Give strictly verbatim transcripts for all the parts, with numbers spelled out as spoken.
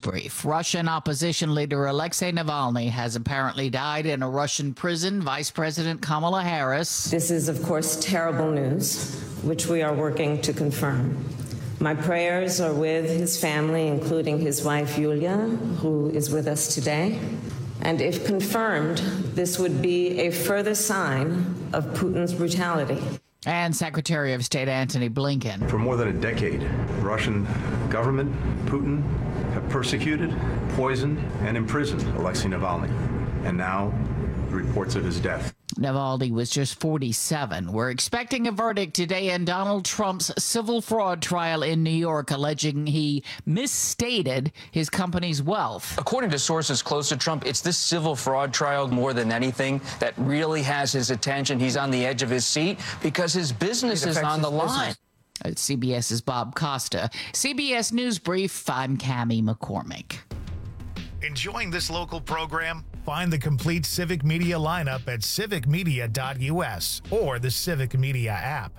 brief. Russian opposition leader Alexei Navalny has apparently died in a Russian prison. Vice President Kamala Harris. This is, of course, terrible news, which we are working to confirm. My prayers are with his family, including his wife, Yulia, who is with us today. And if confirmed, this would be a further sign of Putin's brutality. And Secretary of State Antony Blinken. For more than a decade, the Russian government, Putin, have persecuted, poisoned, and imprisoned Alexei Navalny. And now, the reports of his death. Navalny was just forty-seven. We're expecting a verdict today in Donald Trump's civil fraud trial in New York, alleging he misstated his company's wealth. According to sources close to Trump, it's this civil fraud trial more than anything that really has his attention. He's on the edge of his seat because his business is on the line. It's CBS's Bob Costa. C B S News Brief, I'm Cammie McCormick. Enjoying this local program? Find the complete Civic Media lineup at civic media dot U S or the Civic Media app.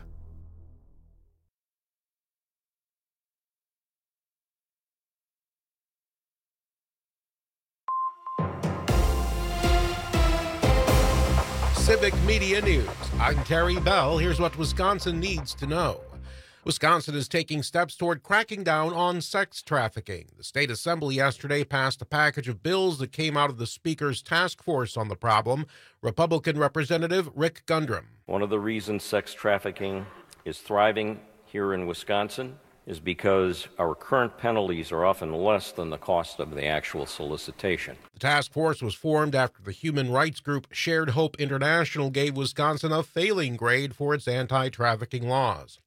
Civic Media News. I'm Terry Bell. Here's what Wisconsin needs to know. Wisconsin is taking steps toward cracking down on sex trafficking. The state assembly yesterday passed a package of bills that came out of the Speaker's task force on the problem. Republican Representative Rick Gundrum. One of the reasons sex trafficking is thriving here in Wisconsin is because our current penalties are often less than the cost of the actual solicitation. The task force was formed after the human rights group Shared Hope International gave Wisconsin a failing grade for its anti-trafficking laws.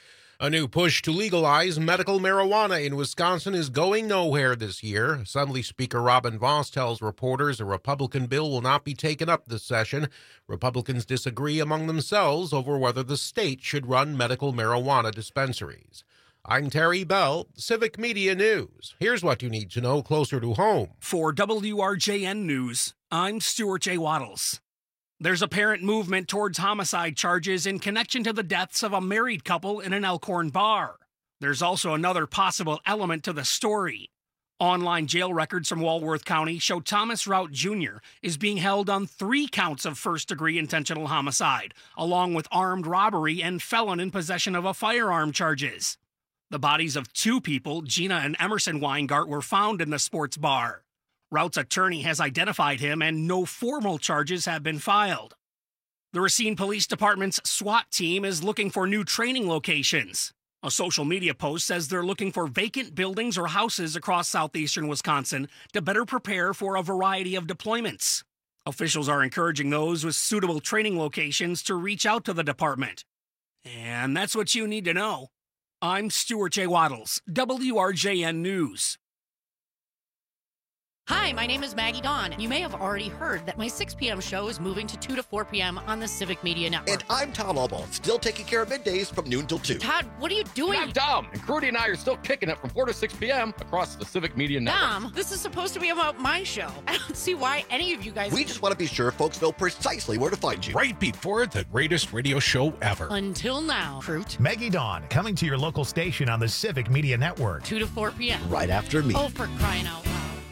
A new push to legalize medical marijuana in Wisconsin is going nowhere this year. Assembly Speaker Robin Vos tells reporters a Republican bill will not be taken up this session. Republicans disagree among themselves over whether the state should run medical marijuana dispensaries. I'm Terry Bell, Civic Media News. Here's what you need to know closer to home. For W R J N News, I'm Stuart J. Waddles. There's apparent movement towards homicide charges in connection to the deaths of a married couple in an Elkhorn bar. There's also another possible element to the story. Online jail records from Walworth County show Thomas Rout Junior is being held on three counts of first-degree intentional homicide, along with armed robbery and felon in possession of a firearm charges. The bodies of two people, Gina and Emerson Weingart, were found in the sports bar. Rout's attorney has identified him, and no formal charges have been filed. The Racine Police Department's SWAT team is looking for new training locations. A social media post says they're looking for vacant buildings or houses across southeastern Wisconsin to better prepare for a variety of deployments. Officials are encouraging those with suitable training locations to reach out to the department. And that's what you need to know. I'm Stuart J. Waddles, W R J N News. Hi, my name is Maggie Dawn. You may have already heard that my six p.m. show is moving to two to four p.m. on the Civic Media Network. And I'm Tom Albaugh, still taking care of middays from noon till two. Todd, what are you doing? I'm Dom, and Crudy and I are still kicking it from four to six p.m. across the Civic Media Network. Dom, this is supposed to be about my show. I don't see why any of you guys... We just want to be sure folks know precisely where to find you. Right before the greatest radio show ever. Until now. Fruit. Maggie Dawn, coming to your local station on the Civic Media Network. two to four p.m. Right after me. Oh, for crying out loud.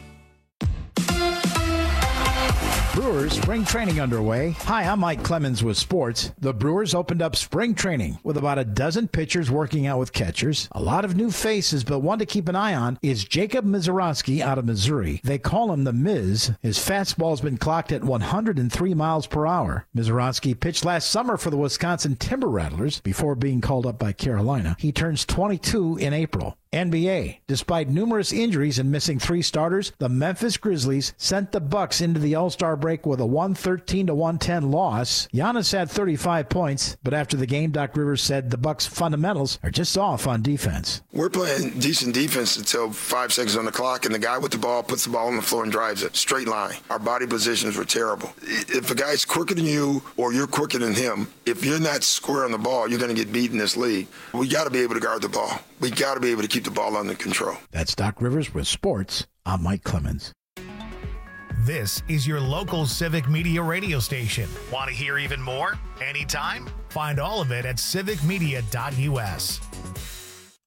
Brewers spring training underway. Hi, I'm Mike Clemens with sports. The Brewers opened up spring training with about a dozen pitchers working out with catchers. A lot of new faces, but one to keep an eye on is Jacob Mizorowski out of Missouri. They call him the Miz. His fastball's been clocked at one hundred three miles per hour. Mizorowski pitched last summer for the Wisconsin Timber Rattlers before being called up by Carolina. He turns twenty-two in April. N B A. Despite numerous injuries and missing three starters, the Memphis Grizzlies sent the Bucks into the All-Star break with a one thirteen to one ten loss. Giannis had thirty-five points, but after the game, Doc Rivers said the Bucks' fundamentals are just off on defense. We're playing decent defense until five seconds on the clock, and the guy with the ball puts the ball on the floor and drives it. Straight line. Our body positions were terrible. If a guy's quicker than you or you're quicker than him, if you're not square on the ball, you're going to get beat in this league. We got to be able to guard the ball. We got to be able to keep the ball under control. That's Doc Rivers with sports. I'm Mike Clemens. This is your local Civic Media radio station. Want to hear even more? Anytime? Find all of it at civic media dot U S.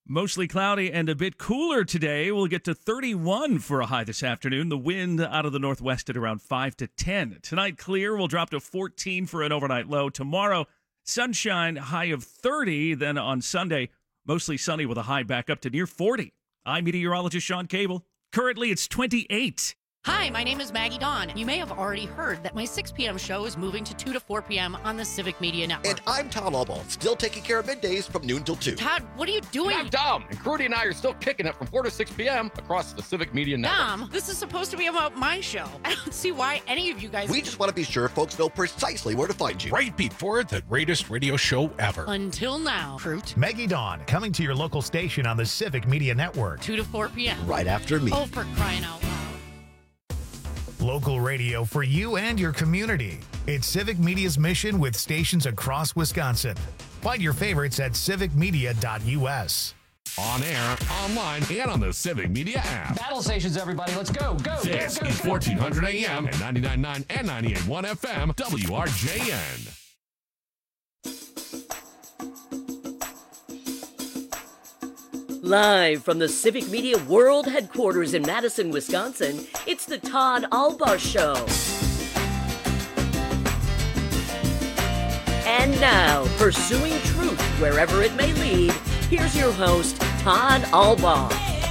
Mostly cloudy and a bit cooler today. We'll get to thirty-one for a high this afternoon. The wind out of the northwest at around five to ten. Tonight, clear. We'll drop to fourteen for an overnight low. Tomorrow, sunshine, high of thirty. Then on Sunday, mostly sunny with a high back up to near forty. I'm meteorologist Sean Cable. Currently, it's twenty-eight. Hi, my name is Maggie Dawn. You may have already heard that my six p.m. show is moving to two to four p.m. on the Civic Media Network. And I'm Todd Albaugh, still taking care of middays from noon till two. Todd, what are you doing? I'm Dom, and Crudy and I are still kicking it from four to six p.m. across the Civic Media Network. Dom, this is supposed to be about my show. I don't see why any of you guys... We just want to be sure folks know precisely where to find you. Right before the greatest radio show ever. Until now, Fruit. Maggie Dawn, coming to your local station on the Civic Media Network. two to four p.m. Right after me. Oh, for crying out loud. Local radio for you and your community. It's Civic Media's mission with stations across Wisconsin. Find your favorites at civic media dot u s. On air, online, and on the Civic Media app. Battle stations, everybody. Let's go. Go. This go, go, is go. fourteen hundred A M and ninety-nine point nine and ninety-eight point one F M, W R J N. Live from the Civic Media World Headquarters in Madison, Wisconsin, it's the Todd Albaugh Show. And now, pursuing truth wherever it may lead, here's your host, Todd Albaugh.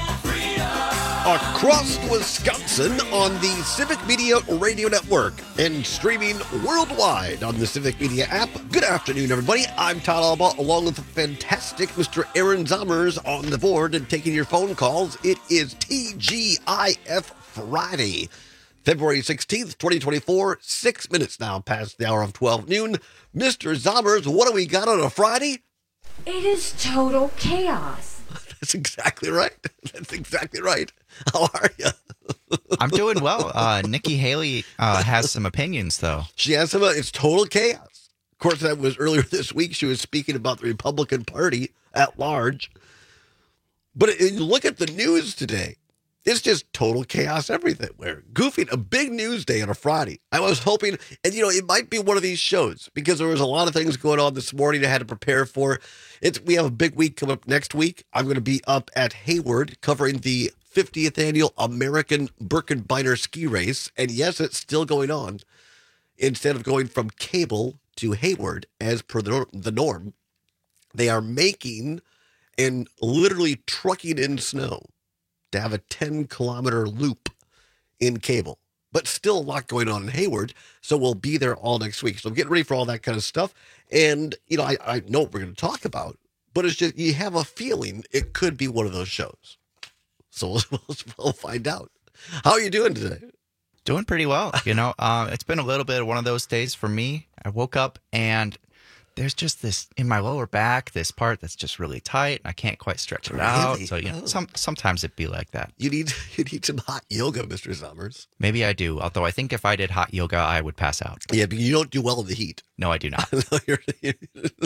Across Wisconsin on the Civic Media Radio Network and streaming worldwide on the Civic Media app. Good afternoon, everybody. I'm Todd Albaugh, along with the fantastic Mister Aaron Zommers on the board and taking your phone calls. It is T G I F Friday, February sixteenth, twenty twenty-four, six minutes now past the hour of twelve noon. Mister Zommers, what do we got on a Friday? It is total chaos. That's exactly right. That's exactly right. How are you? I'm doing well. Uh, Nikki Haley uh, has some opinions, though. She has some. It's total chaos. Of course, that was earlier this week. She was speaking about the Republican Party at large. But it, you look at the news today, it's just total chaos everywhere. Goofing, a big news day on a Friday. I was hoping, and you know, it might be one of these shows because there was a lot of things going on this morning I had to prepare for. It's we have a big week coming up next week. I'm going to be up at Hayward covering the fiftieth annual American Birkenbeiner ski race. And yes, it's still going on. Instead of going from Cable to Hayward, as per the, the norm, they are making and literally trucking in snow to have a ten kilometer loop in Cable. But still a lot going on in Hayward, so we'll be there all next week. So I'm getting ready for all that kind of stuff. And, you know, I, I know what we're going to talk about, but it's just, you have a feeling it could be one of those shows. So we'll, we'll find out. How are you doing today? Doing pretty well. You know, uh, it's been a little bit of one of those days for me. I woke up and there's just this in my lower back, this part that's just really tight. And I can't quite stretch it really? out. So, you know, oh. some, sometimes it'd be like that. You need you need some hot yoga, Mister Zommers. Maybe I do. Although I think if I did hot yoga, I would pass out. Yeah, but you don't do well in the heat. No, I do not. no, you're, you're,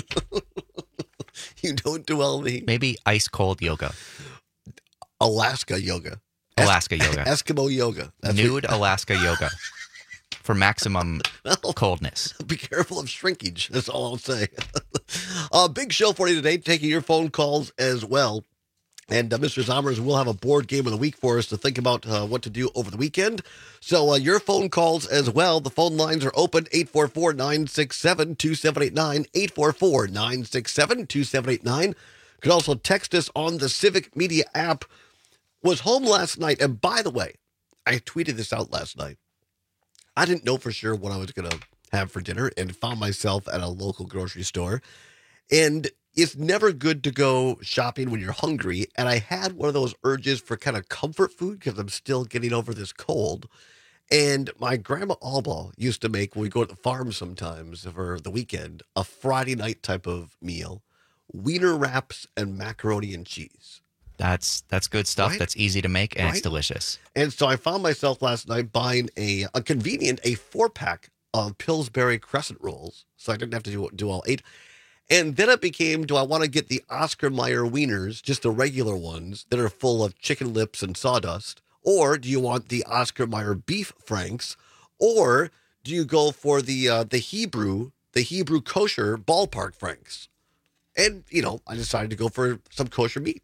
you don't do well in the heat. Maybe ice cold yoga. Alaska yoga. Alaska es- yoga. Eskimo yoga. That's Nude what... Alaska yoga. For maximum well, coldness. Be careful of shrinkage. That's all I'll say. A uh, big show for you today, taking your phone calls as well. And uh, Mister Zommers will have a board game of the week for us to think about uh, what to do over the weekend. So uh, your phone calls as well. The phone lines are open, eight four four, nine six seven, two seven eight nine, eight four four, nine six seven, two seven eight nine. You can also text us on the Civic Media app. Was home last night, and by the way, I tweeted this out last night. I didn't know for sure what I was going to have for dinner and found myself at a local grocery store. And it's never good to go shopping when you're hungry. And I had one of those urges for kind of comfort food because I'm still getting over this cold. And my grandma Albaugh used to make, when we go to the farm sometimes for the weekend, a Friday night type of meal, wiener wraps and macaroni and cheese. That's that's good stuff. Right? That's easy to make, and right? It's delicious. And so I found myself last night buying a, a convenient, a four-pack of Pillsbury Crescent Rolls, so I didn't have to do, do all eight. And then it became, do I want to get the Oscar Mayer wieners, just the regular ones that are full of chicken lips and sawdust, or do you want the Oscar Mayer beef franks, or do you go for the uh, the Hebrew, the Hebrew kosher ballpark franks? And, you know, I decided to go for some kosher meat.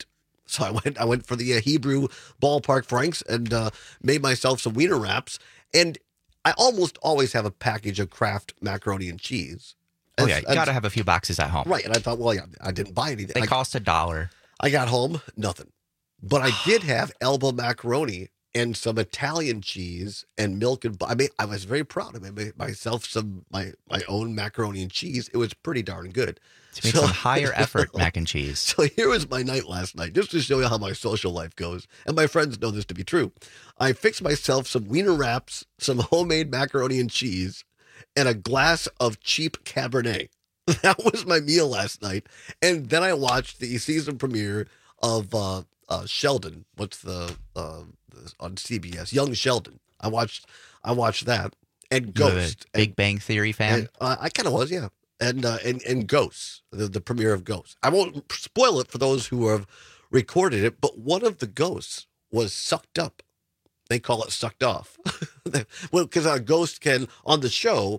So I went I went for the uh, Hebrew Ballpark Franks and uh, made myself some wiener wraps. And I almost always have a package of Kraft macaroni and cheese. Oh, yeah. You got to have a few boxes at home. Right. And I thought, well, yeah, I didn't buy anything. They I, cost a dollar. I got home, nothing. But I did have elbow macaroni and some Italian cheese and milk and I mean, I was very proud. I made myself some my my own macaroni and cheese. It was pretty darn good. To make so, some higher effort mac and cheese. So here was my night last night, just to show you how my social life goes. And my friends know this to be true. I fixed myself some wiener wraps, some homemade macaroni and cheese, and a glass of cheap Cabernet. That was my meal last night. And then I watched the season premiere of uh, uh, Sheldon. What's the uh, on C B S? Young Sheldon. I watched. I watched that and Ghost. Big and, Bang Theory fan. And, uh, I kind of was, yeah. And uh, and and Ghosts, the, the premiere of Ghosts. I won't spoil it for those who have recorded it, but one of the ghosts was sucked up. They call it sucked off. Well, because a ghost can on the show.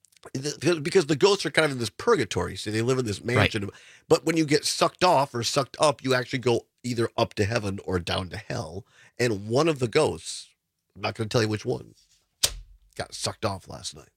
Because the ghosts are kind of in this purgatory, so they live in this mansion. Right. But when you get sucked off or sucked up, you actually go either up to heaven or down to hell. And one of the ghosts, I'm not going to tell you which one, got sucked off last night.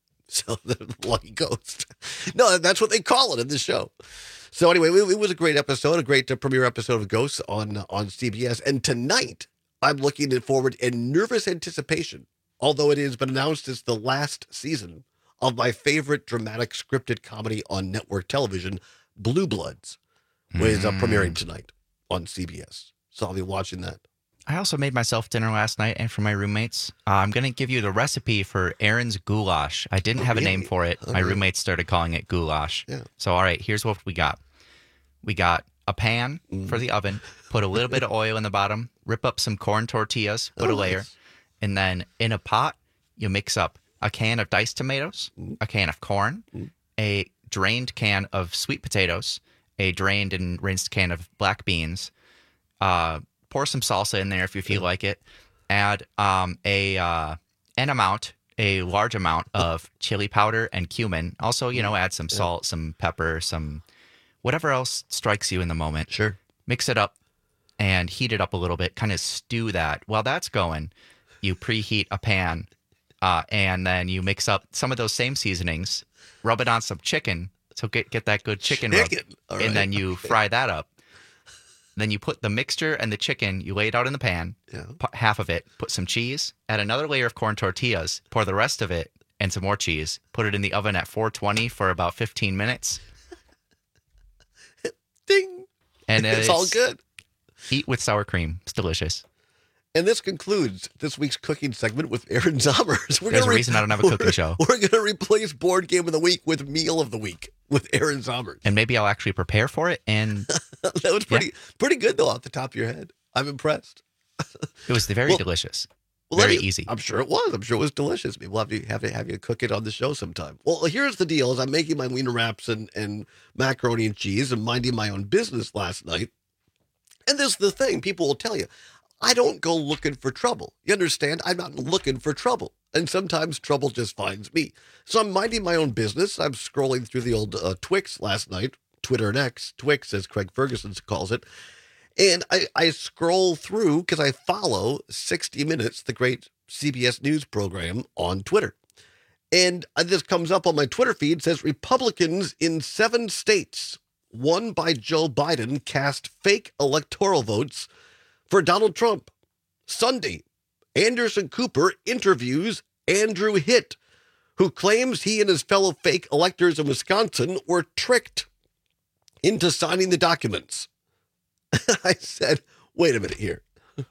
So the lucky ghost. No, that's what they call it in the show. So anyway, it was a great episode, a great uh, premiere episode of Ghosts on uh, on C B S. And tonight, I'm looking forward in nervous anticipation, although it has been announced as the last season of my favorite dramatic scripted comedy on network television, Blue Bloods, which is uh, premiering tonight on C B S. So I'll be watching that. I also made myself dinner last night, and for my roommates, uh, I'm going to give you the recipe for Aaron's goulash. I didn't Oh, have a really? name for it. Oh, My really? roommates started calling it goulash. Yeah. So, all right, here's what we got. We got a pan Mm. for the oven, put a little bit of oil in the bottom, rip up some corn tortillas, put Oh, a layer, nice. and then in a pot, you mix up a can of diced tomatoes, Mm. a can of corn, a drained can of sweet potatoes, a drained and rinsed can of black beans, uh, pour some salsa in there if you feel like it, add um, a uh, an amount, a large amount of chili powder and cumin. Also, you know, add some salt, some pepper, some whatever else strikes you in the moment. Sure. Mix it up and heat it up a little bit, kind of stew that. While that's going, you preheat a pan uh, and then you mix up some of those same seasonings, rub it on some chicken, so get, get that good chicken, Chicken. rub, All and right. then you fry that up. Then you put the mixture and the chicken, you lay it out in the pan, Yeah. put half of it, put some cheese, add another layer of corn tortillas, pour the rest of it and some more cheese, put it in the oven at four twenty for about fifteen minutes. Ding. And It's all good. Eat with sour cream. It's delicious. And this concludes this week's cooking segment with Aaron Zommers. We're There's a gonna reason I don't have a cooking we're- show. We're going to replace Board Game of the Week with Meal of the Week with Aaron Zommers. And maybe I'll actually prepare for it. And That was pretty pretty good, though, off the top of your head. I'm impressed. it was very Well- delicious. Well, let Very me- easy. I'm sure it was. I'm sure it was delicious. Maybe we'll have to have, to have you cook it on the show sometime. Well, here's the deal. Is I'm making my wiener wraps and, and macaroni and cheese and minding my own business last night. And this is the thing. People will tell you, I don't go looking for trouble. You understand? I'm not looking for trouble. And sometimes trouble just finds me. So I'm minding my own business. I'm scrolling through the old uh, Twix last night, Twitter and X, Twix as Craig Ferguson calls it. And I, I scroll through because I follow sixty minutes, the great C B S News program on Twitter. And this comes up on my Twitter feed, says Republicans in seven states won by Joe Biden cast fake electoral votes for Donald Trump. Sunday, Anderson Cooper interviews Andrew Hitt, who claims he and his fellow fake electors in Wisconsin were tricked into signing the documents. I said, wait a minute here.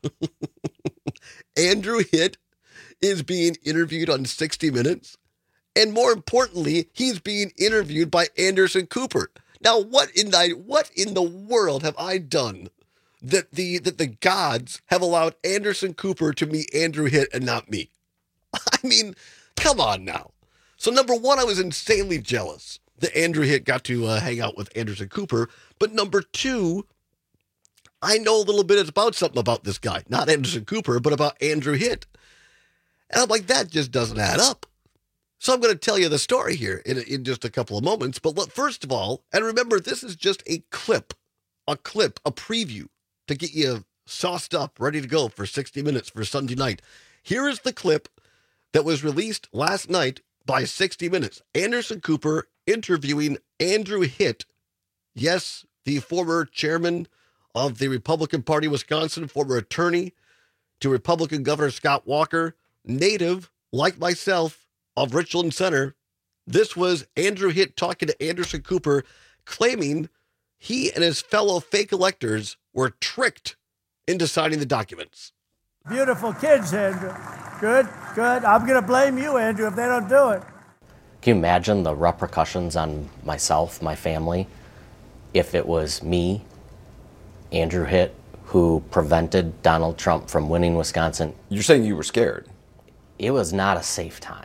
Andrew Hitt is being interviewed on sixty minutes. And more importantly, he's being interviewed by Anderson Cooper. Now, what in the, what in the world have I done that the that the gods have allowed Anderson Cooper to meet Andrew Hitt and not me? I mean, come on now. So number one, I was insanely jealous that Andrew Hitt got to uh, hang out with Anderson Cooper. But number two, I know a little bit about something about this guy. Not Anderson Cooper, but about Andrew Hitt. And I'm like, that just doesn't add up. So I'm going to tell you the story here in, in just a couple of moments. But look, first of all, and remember, this is just a clip, a clip, a preview to get you sauced up, ready to go for sixty minutes for Sunday night. Here is the clip that was released last night by sixty minutes. Anderson Cooper interviewing Andrew Hitt. Yes, the former chairman of the Republican Party of Wisconsin, former attorney to Republican Governor Scott Walker, native, like myself, of Richland Center. This was Andrew Hitt talking to Anderson Cooper, claiming he and his fellow fake electors were tricked into signing the documents. Beautiful kids, Andrew. Good, good. I'm going to blame you, Andrew, if they don't do it. Can you imagine the repercussions on myself, my family, if it was me, Andrew Hitt, who prevented Donald Trump from winning Wisconsin? You're saying you were scared? It was not a safe time.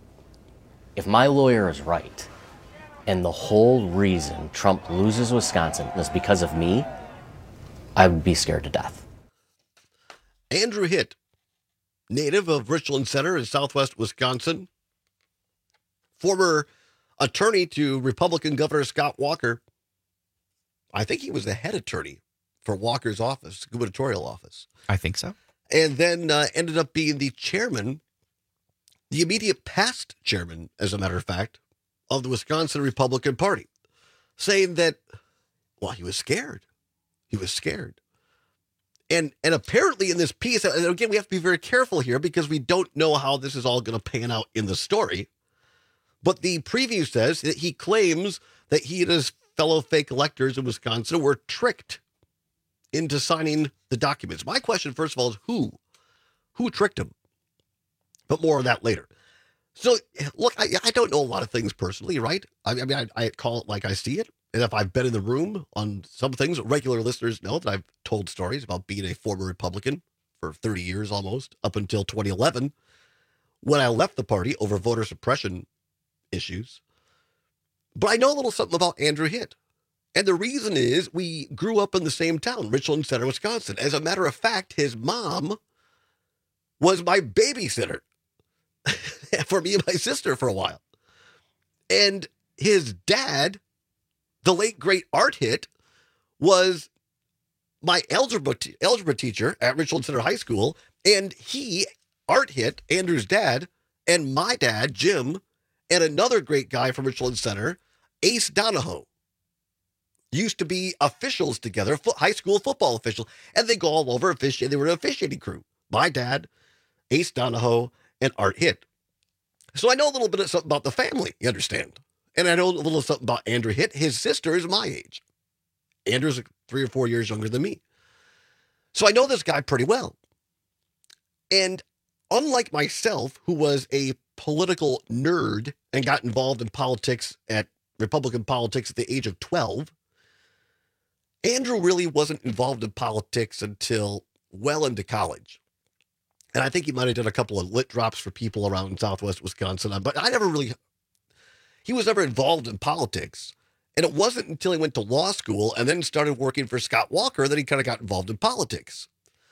If my lawyer is right, and the whole reason Trump loses Wisconsin is because of me, I would be scared to death. Andrew Hitt, native of Richland Center in southwest Wisconsin, former attorney to Republican Governor Scott Walker. I think he was the head attorney for Walker's office, gubernatorial office. I think so. And then uh, ended up being the chairman, the immediate past chairman, as a matter of fact, of the Wisconsin Republican Party, saying that, well, he was scared. He was scared. And and apparently in this piece, and again, we have to be very careful here because we don't know how this is all going to pan out in the story. But the preview says that he claims that he and his fellow fake electors in Wisconsin were tricked into signing the documents. My question, first of all, is who? Who tricked him? But more on that later. So, look, I, I don't know a lot of things personally, right? I, I mean, I, I call it like I see it. And if I've been in the room on some things, regular listeners know that I've told stories about being a former Republican for thirty years almost, up until twenty eleven, when I left the party over voter suppression issues. But I know a little something about Andrew Hitt. And the reason is we grew up in the same town, Richland Center, Wisconsin. As a matter of fact, his mom was my babysitter for me and my sister for a while. And his dad, the late, great Art Hitt, was my algebra, t- algebra teacher at Richland Center High School. And he, Art Hitt, Andrew's dad, and my dad, Jim, and another great guy from Richland Center, Ace Donahoe, used to be officials together, fo- high school football officials. And they go all over officiating. They were an officiating crew. My dad, Ace Donahoe, and Art Hitt. So I know a little bit of something about the family, you understand? And I know a little something about Andrew Hitt. His sister is my age. Andrew's three or four years younger than me. So I know this guy pretty well. And unlike myself, who was a political nerd and got involved in politics at Republican politics at the age of twelve, Andrew really wasn't involved in politics until well into college. And I think he might have done a couple of lit drops for people around Southwest Wisconsin. But I never really, he was never involved in politics. And it wasn't until he went to law school and then started working for Scott Walker that he kind of got involved in politics.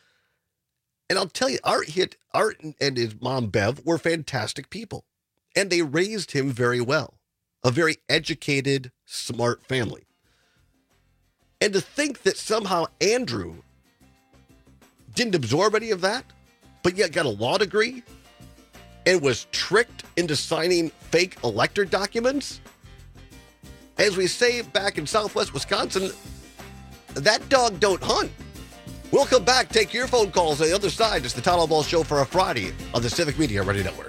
And I'll tell you, Art Hitt, Art and his mom, Bev, were fantastic people. And they raised him very well. A very educated, smart family. And to think that somehow Andrew didn't absorb any of that, but yet got a law degree and was tricked into signing fake elector documents. As we say back in Southwest Wisconsin, that dog don't hunt. We'll come back, take your phone calls on the other side. It's the Todd Ball Show for a Friday on the Civic Media Radio Network.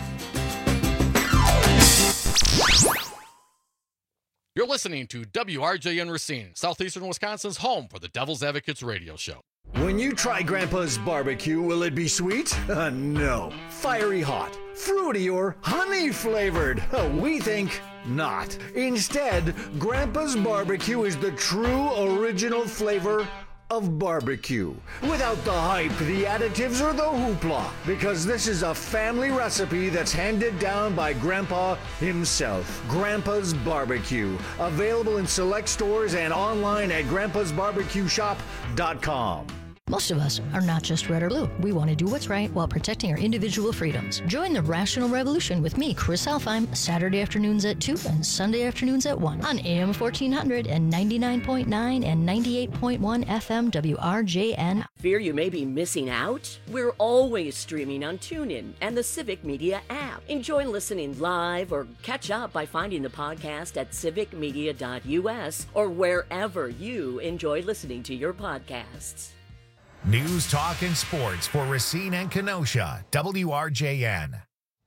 You're listening to W R J N Racine, Southeastern Wisconsin's home for the Devil's Advocates radio show. When you try Grandpa's barbecue, will it be sweet? Uh, no. Fiery hot, fruity, or honey flavored? Uh, we think not. Instead, Grandpa's barbecue is the true original flavor of barbecue. Without the hype, the additives, or the hoopla. Because this is a family recipe that's handed down by Grandpa himself. Grandpa's Barbecue. Available in select stores and online at grandpas barbecue shop dot com. Most of us are not just red or blue. We want to do what's right while protecting our individual freedoms. Join the Rational Revolution with me, Chris Alfheim, Saturday afternoons at two and Sunday afternoons at one on A M fourteen hundred and ninety-nine point nine and ninety-eight point one F M W R J N. Fear you may be missing out? We're always streaming on TuneIn and the Civic Media app. Enjoy listening live or catch up by finding the podcast at civic media dot U S or wherever you enjoy listening to your podcasts. News, talk, and sports for Racine and Kenosha. W R J N.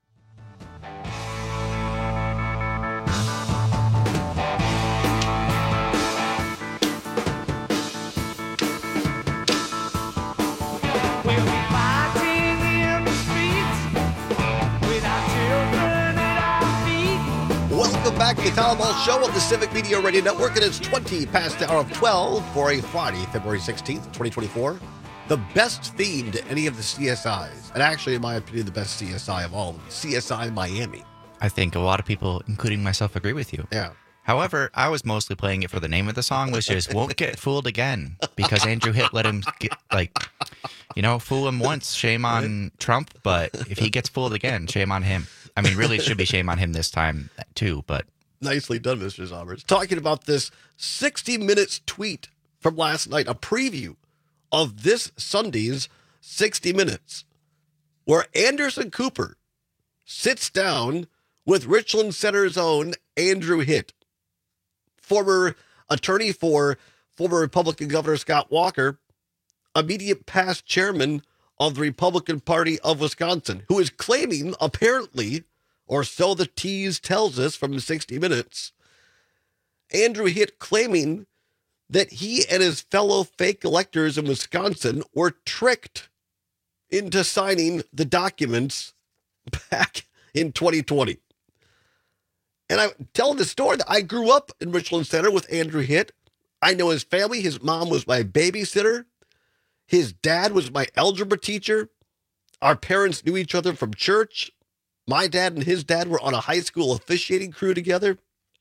Welcome back to the Tom Ball Show on the Civic Media Radio Network. It is twenty past the hour of twelve for a Friday, February sixteenth, twenty twenty-four. The best theme to any of the C S Is, and actually, in my opinion, the best C S I of all, C S I Miami. I think a lot of people, including myself, agree with you. Yeah. However, I was mostly playing it for the name of the song, which is Won't Get Fooled Again, because Andrew Hitt let him, get, like, you know, fool him once, shame on Trump, but if he gets fooled again, shame on him. I mean, really, it should be shame on him this time, too, but... Nicely done, Mister Zommers. Talking about this sixty minutes tweet from last night, a preview of this Sunday's sixty minutes, where Anderson Cooper sits down with Richland Center's own Andrew Hitt, former attorney for former Republican Governor Scott Walker, immediate past chairman of the Republican Party of Wisconsin, who is claiming, apparently, or so the tease tells us from sixty minutes, Andrew Hitt claiming that he and his fellow fake electors in Wisconsin were tricked into signing the documents back in twenty twenty. And I'm telling the story that I grew up in Richland Center with Andrew Hitt. I know his family. His mom was my babysitter. His dad was my algebra teacher. Our parents knew each other from church. My dad and his dad were on a high school officiating crew together.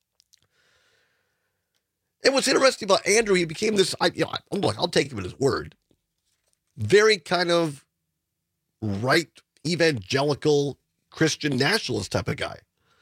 And what's interesting about Andrew, he became this, I, you know, I'm like, I'll take him at his word, very kind of right, evangelical, Christian nationalist type of guy.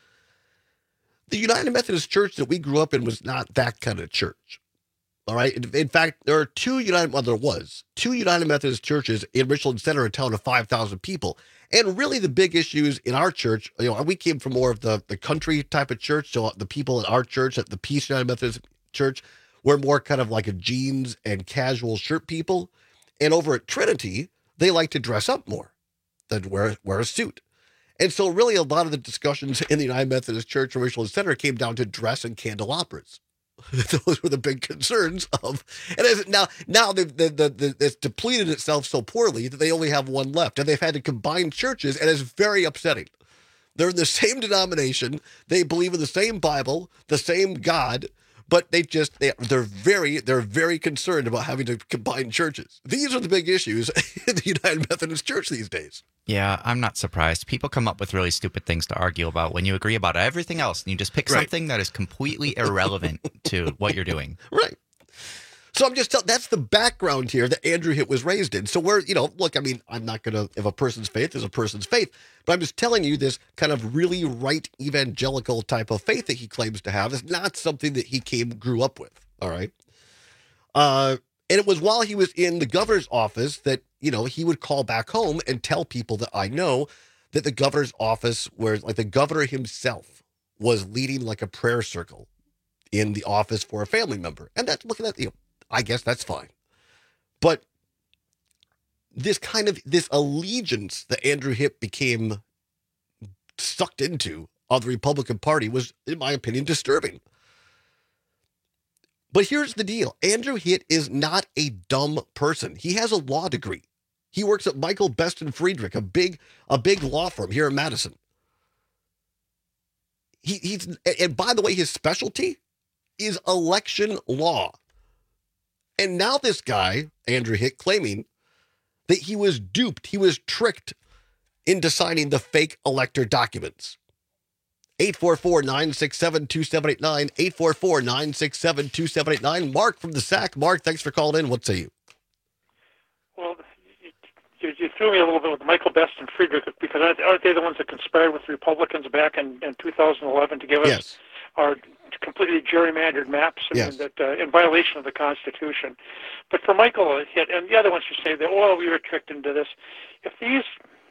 The United Methodist Church that we grew up in was not that kind of church. All right. In, in fact, there are two United, well, there was two United Methodist churches in Richland Center, a town of five thousand people. And really the big issues in our church, you know, we came from more of the, the country type of church. So the people in our church at the Peace United Methodist Church were more kind of like a jeans and casual shirt people. And over at Trinity, they like to dress up more than wear, wear a suit. And so really a lot of the discussions in the United Methodist Church or Richland Center came down to dress and candelabras. Those were the big concerns of, and as now, now the, the, the, the, it's depleted itself so poorly that they only have one left, and they've had to combine churches, and it's very upsetting. They're in the same denomination, they believe in the same Bible, the same God, but they just they, they're very they're very concerned about having to combine churches. These are the big issues in the United Methodist Church these days. Yeah, I'm not surprised. People come up with really stupid things to argue about when you agree about everything else and you just pick Right. something that is completely irrelevant to what you're doing. Right. So I'm just telling, that's the background here that Andrew Hitt was raised in. So we're, you know, look, I mean, I'm not going to, if a person's faith is a person's faith, but I'm just telling you this kind of really right evangelical type of faith that he claims to have is not something that he came, grew up with. All right. Uh, and it was while he was in the governor's office that, you know, he would call back home and tell people that I know that the governor's office, where like the governor himself was leading like a prayer circle in the office for a family member. And that's looking at, you know, I guess that's fine. But this kind of, this allegiance that Andrew Hitt became sucked into of the Republican Party was, in my opinion, disturbing. But here's the deal. Andrew Hitt is not a dumb person. He has a law degree. He works at Michael Best and Friedrich, a big, a big law firm here in Madison. He, he's, and by the way, his specialty is election law. And now this guy, Andrew Hitt, claiming that he was duped, he was tricked into signing the fake elector documents. eight four four, nine six seven, two seven eight nine, eight four four, nine six seven, two seven eight nine. Mark from the S A C. Mark, thanks for calling in. What say you? Well, you, you threw me a little bit with Michael Best and Friedrich, because aren't they the ones that conspired with the Republicans back in, in two thousand eleven to give us yes. our completely gerrymandered maps, I yes. mean, that uh, in violation of the Constitution? But for Michael hit, and the other ones who say that, oh, we were tricked into this. If these,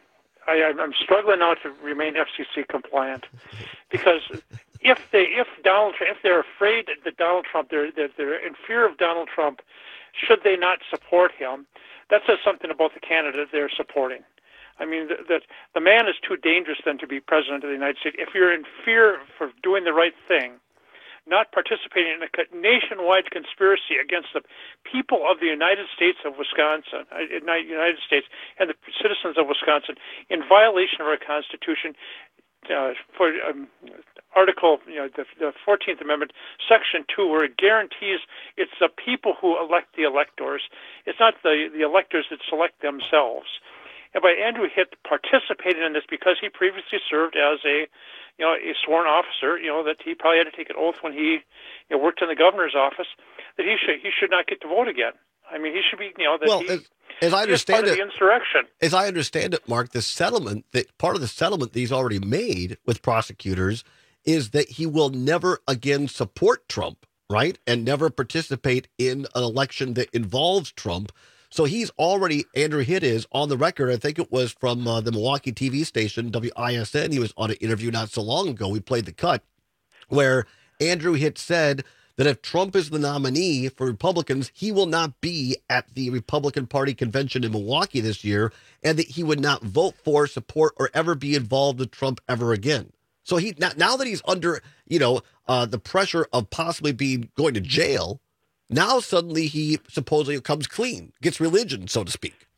I, I'm struggling now to remain F C C compliant, because if they, if Donald, if they're afraid that Donald Trump, they're, that they're in fear of Donald Trump, should they not support him? That says something about the candidate they're supporting. I mean, th- that the man is too dangerous then to be president of the United States. If you're in fear for doing the right thing, not participating in a nationwide conspiracy against the people of the United States of Wisconsin, uh, United States, and the citizens of Wisconsin, in violation of our Constitution, uh, for um, Article, you know, the, the fourteenth Amendment, Section two, where it guarantees it's the people who elect the electors. It's not the, the electors that select themselves. And by Andrew Hitt participating in this because he previously served as a, you know, a sworn officer, you know, that he probably had to take an oath when he, you know, worked in the governor's office, that he should he should not get to vote again. I mean, he should be, you know, that well, he, as, as I he is understand part it, of the insurrection. As I understand it, Mark, the settlement that part of the settlement that he's already made with prosecutors is that he will never again support Trump, right, and never participate in an election that involves Trump. So he's already, Andrew Hitt is on the record. I think it was from uh, the Milwaukee T V station, W I S N. He was on an interview not so long ago. We played the cut where Andrew Hitt said that if Trump is the nominee for Republicans, he will not be at the Republican Party convention in Milwaukee this year, and that he would not vote for, support, or ever be involved with Trump ever again. So he now, now that he's under, you know, uh, the pressure of possibly being going to jail, now suddenly he supposedly comes clean, gets religion, so to speak.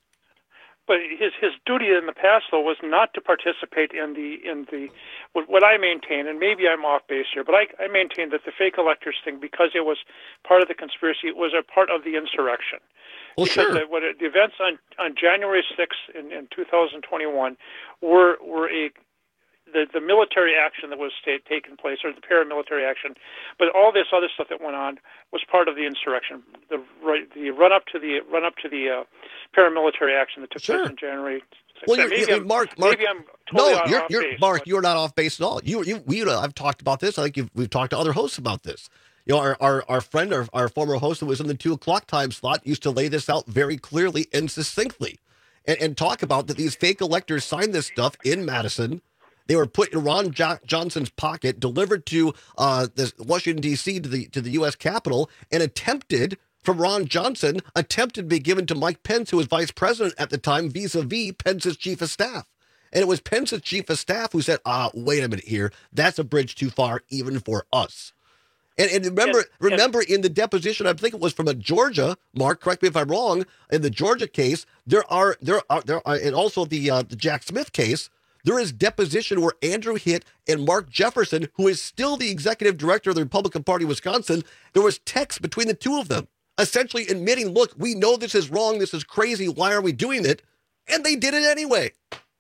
But his his duty in the past, though, was not to participate in the in the what, what I maintain, and maybe I'm off base here, but I, I maintain that the fake electors thing, because it was part of the conspiracy, it was a part of the insurrection. Well, because sure. the, what, the events on, on January sixth in, in two thousand twenty-one were were a the, the military action that was sta- taking place, or the paramilitary action, but all this other stuff that went on was part of the insurrection. The right, the run up to the run up to the uh, paramilitary action that took Sure. place in January. Well, you're, maybe you're, I'm, Mark, Mark, maybe I'm totally no, off, you're, off you're base, Mark, but- you're not off base at all. You, you, we, I've talked about this. I think you've, we've talked to other hosts about this. You know, our, our, our friend, our, our former host that was in the two o'clock time slot used to lay this out very clearly and succinctly and, and talk about that these fake electors signed this stuff in Madison. They were put in Ron jo- Johnson's pocket, delivered to uh, the Washington, D C, to the to the U S Capitol, and attempted, from Ron Johnson, attempted to be given to Mike Pence, who was vice president at the time, vis-a-vis Pence's chief of staff. And it was Pence's chief of staff who said, ah, wait a minute here. That's a bridge too far, even for us. And, and remember, And- remember in the deposition, I think it was from a Georgia, Mark, correct me if I'm wrong, in the Georgia case, there are, there are, there are, and also the uh, the Jack Smith case, there is deposition where Andrew Hitt and Mark Jefferson, who is still the executive director of the Republican Party of Wisconsin, there was text between the two of them, essentially admitting, look, we know this is wrong, this is crazy, why are we doing it? And they did it anyway.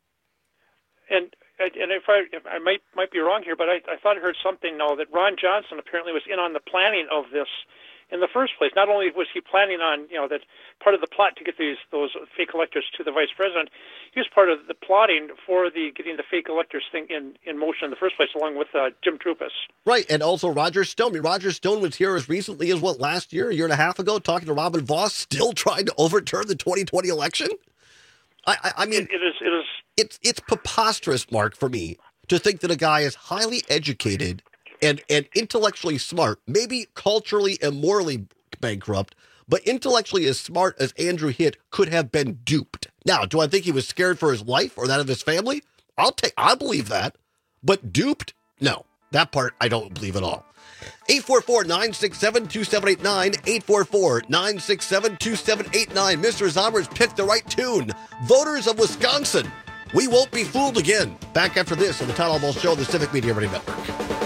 And and if I if I might might be wrong here, but I, I thought I heard something now that Ron Johnson apparently was in on the planning of this in the first place. Not only was he planning on, you know, that part of the plot to get these those fake electors to the vice president, he was part of the plotting for the getting the fake electors thing in, in motion in the first place, along with uh, Jim Trupis. Right, and also Roger Stone. I mean, Roger Stone was here as recently as, what, last year, a year and a half ago, talking to Robin Voss, still trying to overturn the twenty twenty election? I, I, I mean, It, it is it is it's it's preposterous, Mark, for me, to think that a guy is highly educated and, and intellectually smart, maybe culturally and morally bankrupt, but intellectually as smart as Andrew Hitt could have been duped. Now, do I think he was scared for his life or that of his family? I'll take, I believe that. But duped? No, that part I don't believe at all. eight four four, nine six seven, two seven eight nine, eight four four, nine six seven, two seven eight nine. Mister Zombers picked the right tune. Voters of Wisconsin, we won't be fooled again. Back after this on the Town Hall Ball Show, the Civic Media Radio Network.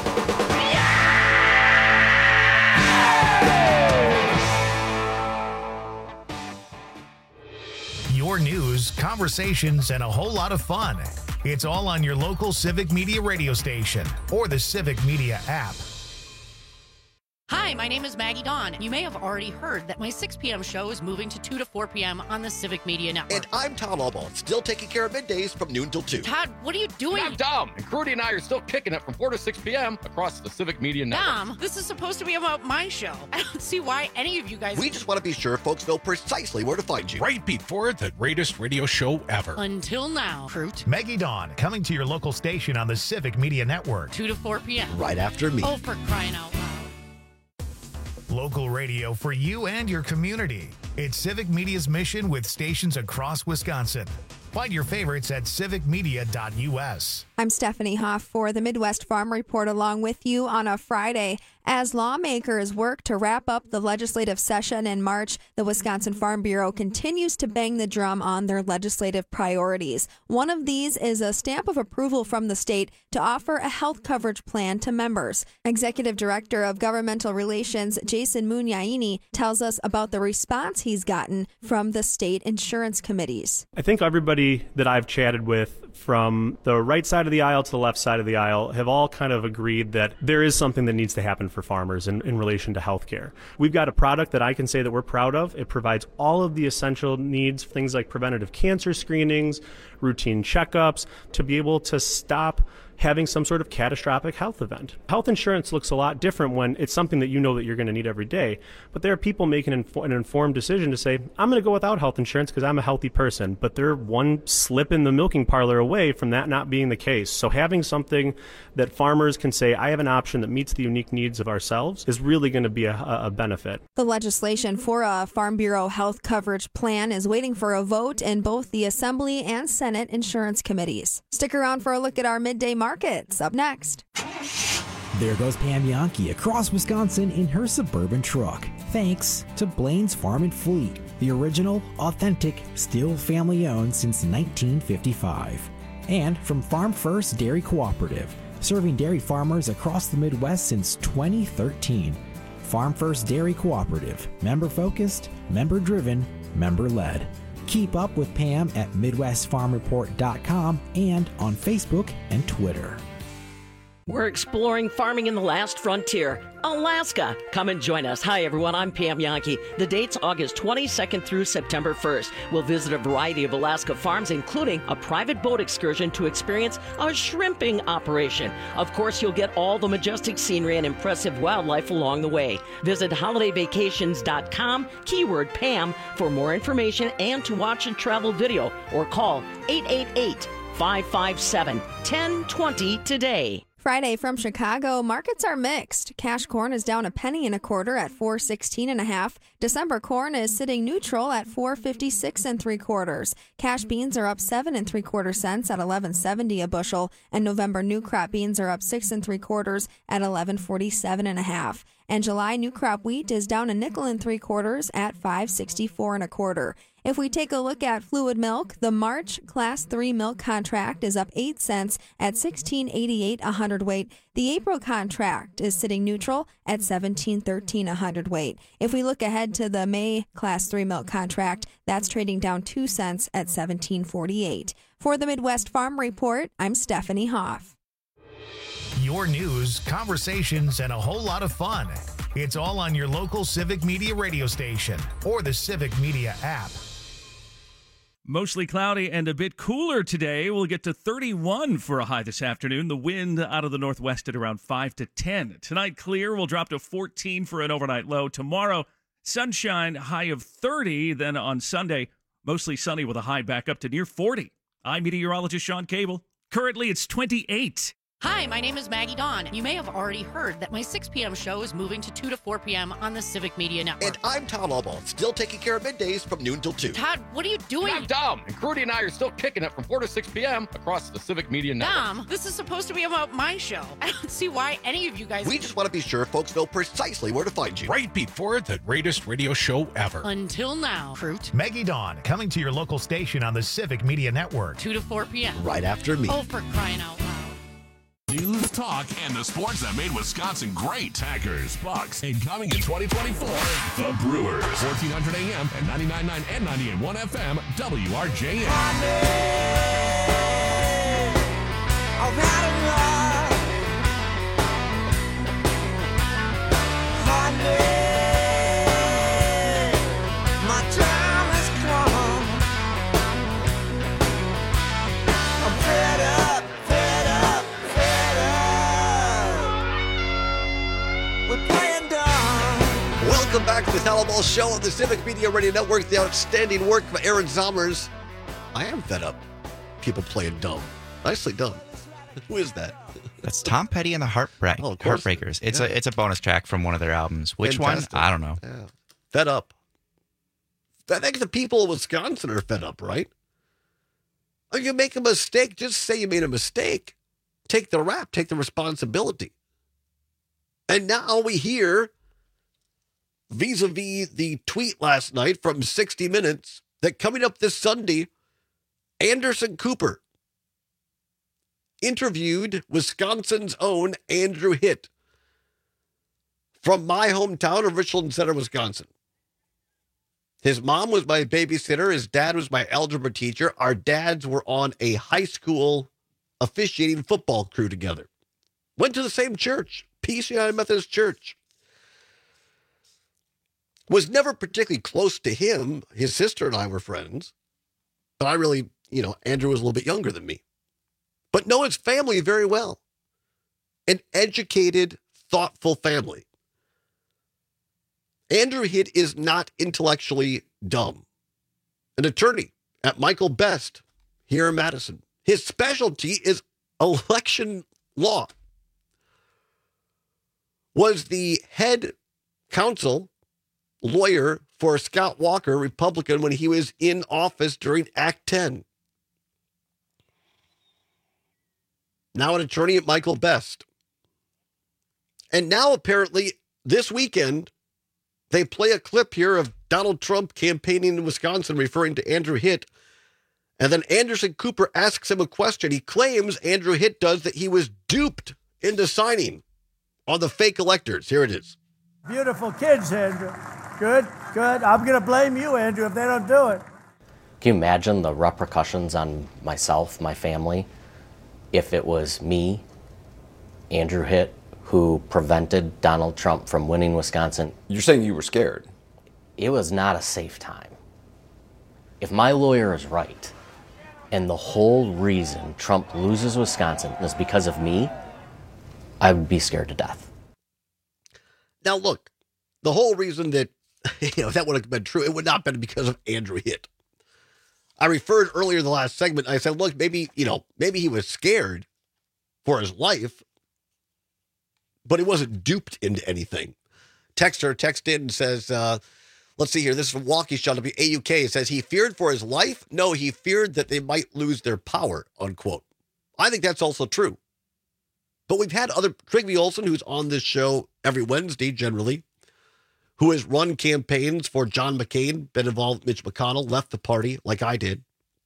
Your news, conversations, and a whole lot of fun. It's all on your local Civic Media radio station or the Civic Media app. Hi, my name is Maggie Dawn. You may have already heard that my six p.m. show is moving to two to four p.m. on the Civic Media Network. And I'm Todd Albaugh, still taking care of middays from noon till two. Todd, what are you doing? I'm Dom, and Crudy and I are still kicking it from four to six p.m. across the Civic Media Network. Dom, this is supposed to be about my show. I don't see why any of you guys... We just want to be sure folks know precisely where to find you. Right before the greatest radio show ever. Until now, Fruit. Maggie Dawn, coming to your local station on the Civic Media Network. two to four p.m. Right after me. Oh, for crying out loud. Local radio for you and your community. It's Civic Media's mission with stations across Wisconsin. Find your favorites at civic media dot u s. I'm Stephanie Hoff for the Midwest Farm Report along with you on a Friday. As lawmakers work to wrap up the legislative session in March, the Wisconsin Farm Bureau continues to bang the drum on their legislative priorities. One of these is a stamp of approval from the state to offer a health coverage plan to members. Executive Director of Governmental Relations, Jason Munyaini, tells us about the response he's gotten from the state insurance committees. I think everybody that I've chatted with from the right side of the aisle to the left side of the aisle have all kind of agreed that there is something that needs to happen for farmers in, in relation to health care. We've got a product that I can say that we're proud of. It provides all of the essential needs, things like preventative cancer screenings, routine checkups, to be able to stop having some sort of catastrophic health event. Health insurance looks a lot different when it's something that you know that you're going to need every day, but there are people making an, inf- an informed decision to say, I'm going to go without health insurance because I'm a healthy person, but they're one slip in the milking parlor away from that not being the case. So having something that farmers can say, I have an option that meets the unique needs of ourselves is really going to be a, a benefit. The legislation for a Farm Bureau health coverage plan is waiting for a vote in both the Assembly and Senate insurance committees. Stick around for a look at our midday markets up next. There goes Pam Yankee across Wisconsin in her suburban truck, thanks to Blaine's Farm and Fleet, the original, authentic, still family-owned since nineteen fifty-five. And from Farm First Dairy Cooperative, serving dairy farmers across the Midwest since twenty thirteen. Farm First Dairy Cooperative, member-focused, member-driven, member-led. Keep up with Pam at midwest farm report dot com and on Facebook and Twitter. We're exploring farming in the last frontier, Alaska. Come and join us. Hi, everyone. I'm Pam Yankee. The date's August twenty-second through September first. We'll visit a variety of Alaska farms, including a private boat excursion to experience a shrimping operation. Of course, you'll get all the majestic scenery and impressive wildlife along the way. Visit holiday vacations dot com, keyword Pam, for more information and to watch a travel video, or call eight eight eight, five five seven, one zero two zero today. Friday from Chicago, markets are mixed. Cash corn is down a penny and a quarter at four sixteen and a half. December corn is sitting neutral at four fifty-six and three quarters. Cash beans are up seven and three quarter cents at eleven seventy a bushel, and November new crop beans are up six and three quarters at eleven forty-seven and a half. And July new crop wheat is down a nickel and three quarters at five sixty-four and a quarter. If we take a look at fluid milk, the March Class three milk contract is up eight cents at sixteen eighty-eight a hundredweight. The April contract is sitting neutral at seventeen thirteen a hundredweight. If we look ahead to the May Class three milk contract, that's trading down two cents at seventeen forty-eight. For the Midwest Farm Report, I'm Stephanie Hoff. Your news, conversations, and a whole lot of fun. It's all on your local Civic Media radio station or the Civic Media app. Mostly cloudy and a bit cooler today. We'll get to thirty-one for a high this afternoon. The wind out of the northwest at around five to ten. Tonight, clear. We'll drop to fourteen for an overnight low. Tomorrow, sunshine, high of thirty. Then on Sunday, mostly sunny with a high back up to near forty. I'm meteorologist Sean Cable. Currently, it's twenty-eight. Hi, my name is Maggie Dawn. You may have already heard that my six p.m. show is moving to two to four p.m. on the Civic Media Network. And I'm Todd Albaugh, still taking care of middays from noon till two. Todd, what are you doing? I'm Dom, and Crudy and I are still kicking it from four to six p.m. across the Civic Media Network. Dom, this is supposed to be about my show. I don't see why any of you guys... We just want to be sure folks know precisely where to find you. Right before the greatest radio show ever. Until now, Fruit. Maggie Dawn, coming to your local station on the Civic Media Network. two to four p.m. Right after me. Oh, for crying out loud. News, talk, and the sports that made Wisconsin great. Packers, Bucks, and coming in twenty twenty-four, the Brewers. fourteen hundred A M and ninety-nine point nine and ninety-eight point one F M, W R J M. I've had enough. The Talaball Show on the Civic Media Radio Network. The outstanding work by Aaron Zommers. I am fed up. People playing dumb. Nicely done. Who is that? That's Tom Petty and the Heartbreak- Oh, of course. Heartbreakers. It's Yeah. a it's a bonus track from one of their albums. Which Fantastic. one? I don't know. Yeah. Fed up. I think the people of Wisconsin are fed up, right? If you make a mistake, just say you made a mistake. Take the rap, take the responsibility. And now we hear, vis-a-vis the tweet last night from sixty minutes, that coming up this Sunday, Anderson Cooper interviewed Wisconsin's own Andrew Hitt from my hometown of Richland Center, Wisconsin. His mom was my babysitter. His dad was my algebra teacher. Our dads were on a high school officiating football crew together. Went to the same church, Peace United Methodist Church. Was never particularly close to him. His sister and I were friends. But I really, you know, Andrew was a little bit younger than me. But know his family very well. An educated, thoughtful family. Andrew Hitt is not intellectually dumb. An attorney at Michael Best here in Madison. His specialty is election law. Was the head counsel lawyer for Scott Walker, Republican, when he was in office during Act ten. Now an attorney at Michael Best. And now apparently this weekend, they play a clip here of Donald Trump campaigning in Wisconsin, referring to Andrew Hitt. And then Anderson Cooper asks him a question. He claims, Andrew Hitt does, that he was duped into signing on the fake electors. Here it is. Beautiful kids, Andrew. Good, good. I'm going to blame you, Andrew, if they don't do it. Can you imagine the repercussions on myself, my family, if it was me, Andrew Hitt, who prevented Donald Trump from winning Wisconsin? You're saying you were scared? It was not a safe time. If my lawyer is right, and the whole reason Trump loses Wisconsin is because of me, I would be scared to death. Now, look, the whole reason that, you know, that would have been true, it would not have been because of Andrew Hitt. I referred earlier in the last segment, I said, look, maybe, you know, maybe he was scared for his life, but he wasn't duped into anything. Texter text in and says, uh, let's see here. This is from Waukesha, W A U K. It says, he feared for his life? No, he feared that they might lose their power, unquote. I think that's also true. But we've had other, Trygve Olson, who's on this show every Wednesday generally, who has run campaigns for John McCain, been involved with Mitch McConnell, left the party like I did.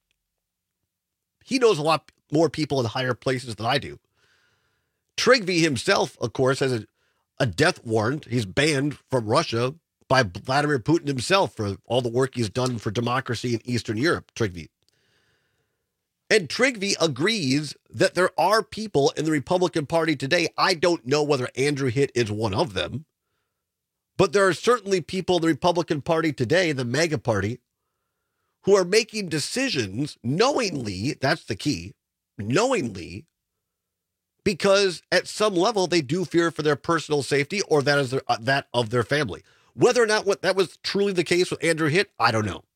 He knows a lot more people in higher places than I do. Trygve himself, of course, has a, a death warrant. He's banned from Russia by Vladimir Putin himself for all the work he's done for democracy in Eastern Europe, Trygve. And Trygve agrees that there are people in the Republican Party today. I don't know whether Andrew Hitt is one of them, but there are certainly people in the Republican Party today, the MAGA Party, who are making decisions knowingly, that's the key, knowingly, because at some level they do fear for their personal safety or that is their, uh, that of their family. Whether or not what that was truly the case with Andrew Hitt, I don't know.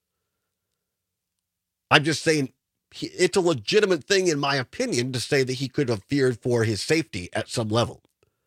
I'm just saying he, it's a legitimate thing, in my opinion, to say that he could have feared for his safety at some level.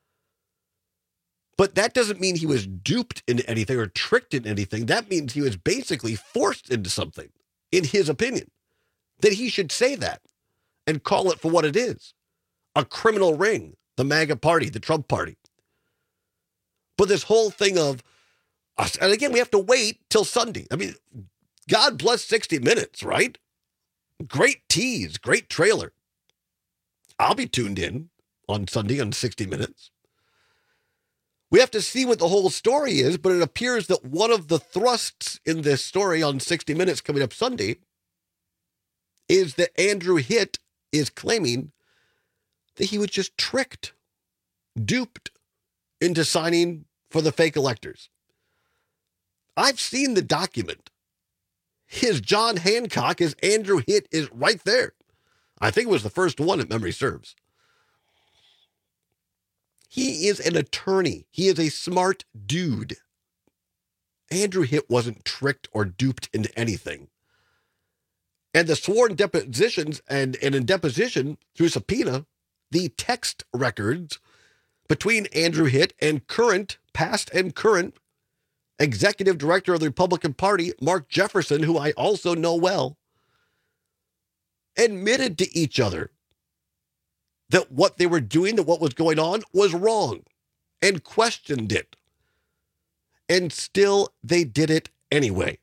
But that doesn't mean he was duped into anything or tricked into anything. That means he was basically forced into something, in his opinion, that he should say that and call it for what it is. A criminal ring, the MAGA party, the Trump party. But this whole thing of, and again, we have to wait till Sunday. I mean, God bless sixty minutes, right? Great tease, great trailer. I'll be tuned in on Sunday on sixty minutes. We have to see what the whole story is, but it appears that one of the thrusts in this story on sixty minutes coming up Sunday is that Andrew Hitt is claiming that he was just tricked, duped into signing for the fake electors. I've seen the document. His John Hancock, his Andrew Hitt, is right there. I think it was the first one, if memory serves. He is an attorney. He is a smart dude. Andrew Hitt wasn't tricked or duped into anything. And the sworn depositions and, and in deposition through subpoena, the text records between Andrew Hitt and current, past and current executive director of the Republican Party, Mark Jefferson, who I also know well, admitted to each other that what they were doing, that what was going on was wrong, and questioned it. And still they did it anyway.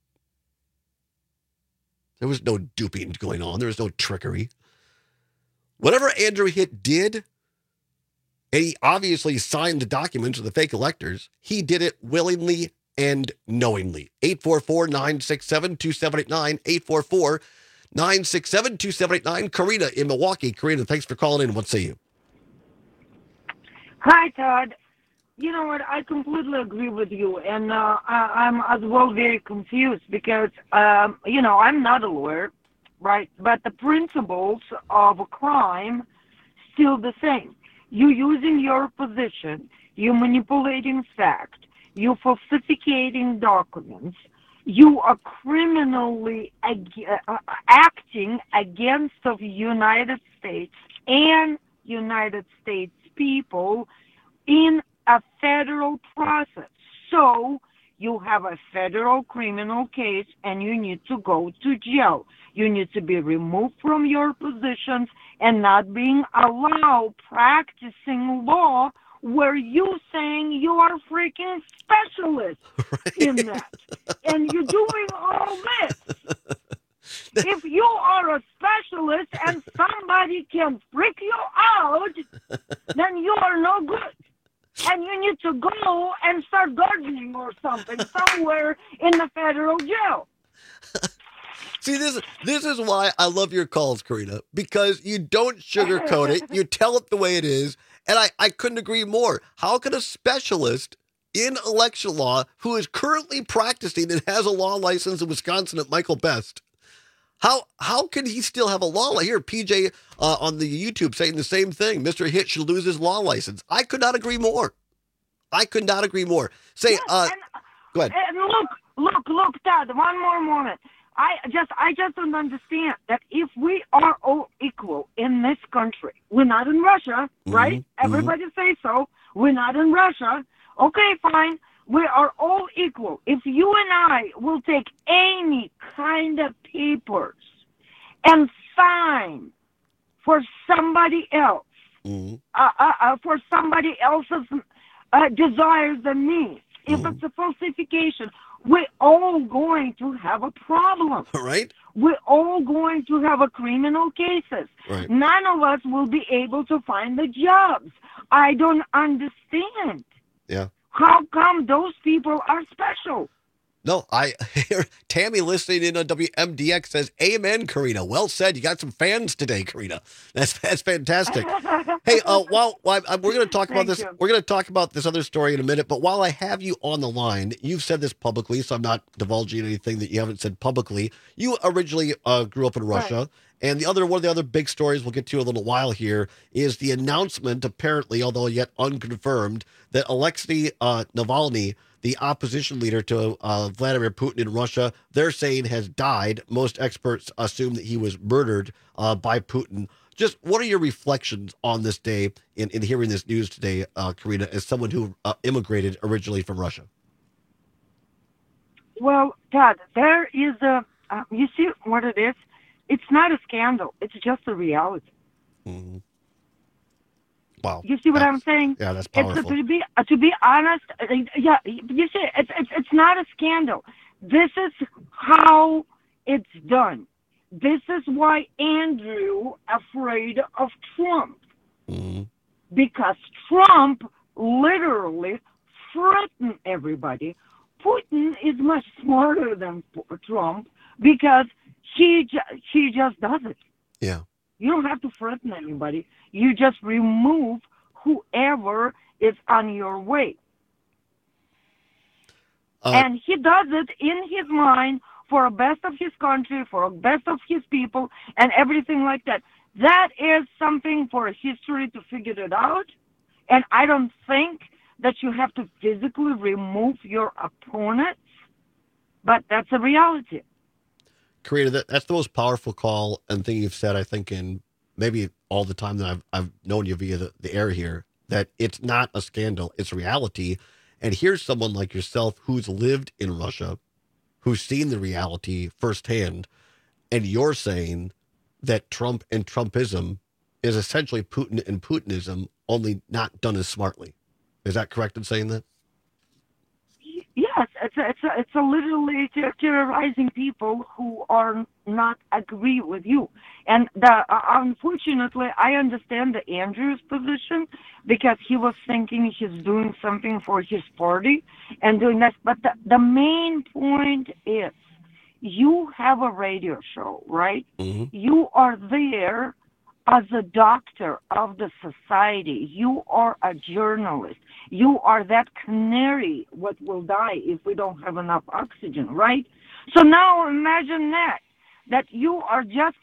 There was no duping going on. There was no trickery. Whatever Andrew Hitt did, and he obviously signed the documents of the fake electors, he did it willingly and knowingly. eight four four, nine six seven, two seven eight nine, eight four four, nine six seven, two seven eight nine. Karina in Milwaukee. Karina, thanks for calling in. What say you? Hi, Todd. You know what? I completely agree with you, and uh, I, I'm as well very confused because, um, you know, I'm not a lawyer, right? But the principles of a crime still the same. You using your position, you manipulating fact, you falsificating documents, you are criminally ag- uh, acting against the United States and United States people in a federal process. So you have a federal criminal case and you need to go to jail. You need to be removed from your positions and not being allowed practicing law where you saying you are freaking specialist right. in that. And you're doing all this. If you are a specialist and somebody can freak you out, then you are no good. And you need to go and start gardening or something somewhere in the federal jail. See, this this is why I love your calls, Karina, because you don't sugarcoat it. You tell it the way it is. And I, I couldn't agree more. How can a specialist in election law who is currently practicing and has a law license in Wisconsin at Michael Best, how how can he still have a law? I hear P J uh, on the YouTube saying the same thing. Mister Hitt should lose his law license. I could not agree more. I could not agree more. Say, yes, uh, and, go ahead. And look, look, look, Dad, one more moment. I just, I just don't understand that if we are all equal in this country, we're not in Russia, Mm-hmm, right? mm-hmm. Everybody say so. We're not in Russia. Okay, fine. We are all equal. If you and I will take any kind of papers and sign for somebody else, mm-hmm. uh, uh, uh, for somebody else's uh, desires and needs, if it's a falsification, we're all going to have a problem. Right? We're all going to have a criminal cases. Right. None of us will be able to find the jobs. I don't understand. Yeah. How come those people are special? No, I hear Tammy listening in on W M D X says, "Amen, Karina. Well said. You got some fans today, Karina. That's that's fantastic." Hey, uh, while, while uh, we're going to talk about Thank this, you. we're going to talk about this other story in a minute. But while I have you on the line, you've said this publicly, so I'm not divulging anything that you haven't said publicly. You originally uh, grew up in Russia, Right. and the other one of the other big stories we'll get to in a little while here is the announcement, apparently, although yet unconfirmed, that Alexei uh, Navalny, the opposition leader to uh, Vladimir Putin in Russia, they're saying has died. Most experts assume that he was murdered uh, by Putin. Just what are your reflections on this day in, in hearing this news today, uh, Karina, as someone who uh, immigrated originally from Russia? Well, Todd, there is a, uh, you see what it is? It's not a scandal. It's just a reality. Mm-hmm. Wow. You see what I'm saying? Yeah, that's It's, uh, powerful. to be uh, to be honest, uh, yeah, you see, it's, it's it's not a scandal. This is how it's done. This is why Andrew afraid of Trump, Mm-hmm. because Trump literally threatened everybody. Putin is much smarter than P- Trump because he ju- he just does it. Yeah. You don't have to threaten anybody. You just remove whoever is on your way. Uh, and he does it in his mind for the best of his country, for the best of his people, and everything like that. That is something for history to figure it out. And I don't think that you have to physically remove your opponents, but that's a reality. Karina, that, that's the most powerful call and thing you've said, I think, in maybe all the time that I've, I've known you via the, the air here, that it's not a scandal, it's reality. And here's someone like yourself who's lived in Russia, who's seen the reality firsthand, and you're saying that Trump and Trumpism is essentially Putin and Putinism, only not done as smartly. Is that correct in saying that? Yes, it's a, it's a, it's a literally ter- terrorizing people who are not agree with you. And the, uh, unfortunately, I understand the Andrew's position because he was thinking he's doing something for his party and doing that. But the, the main point is you have a radio show, right? Mm-hmm. You are there as a doctor of the society. You are a journalist. You are that canary what will die if we don't have enough oxygen, right? So now imagine that, that you are just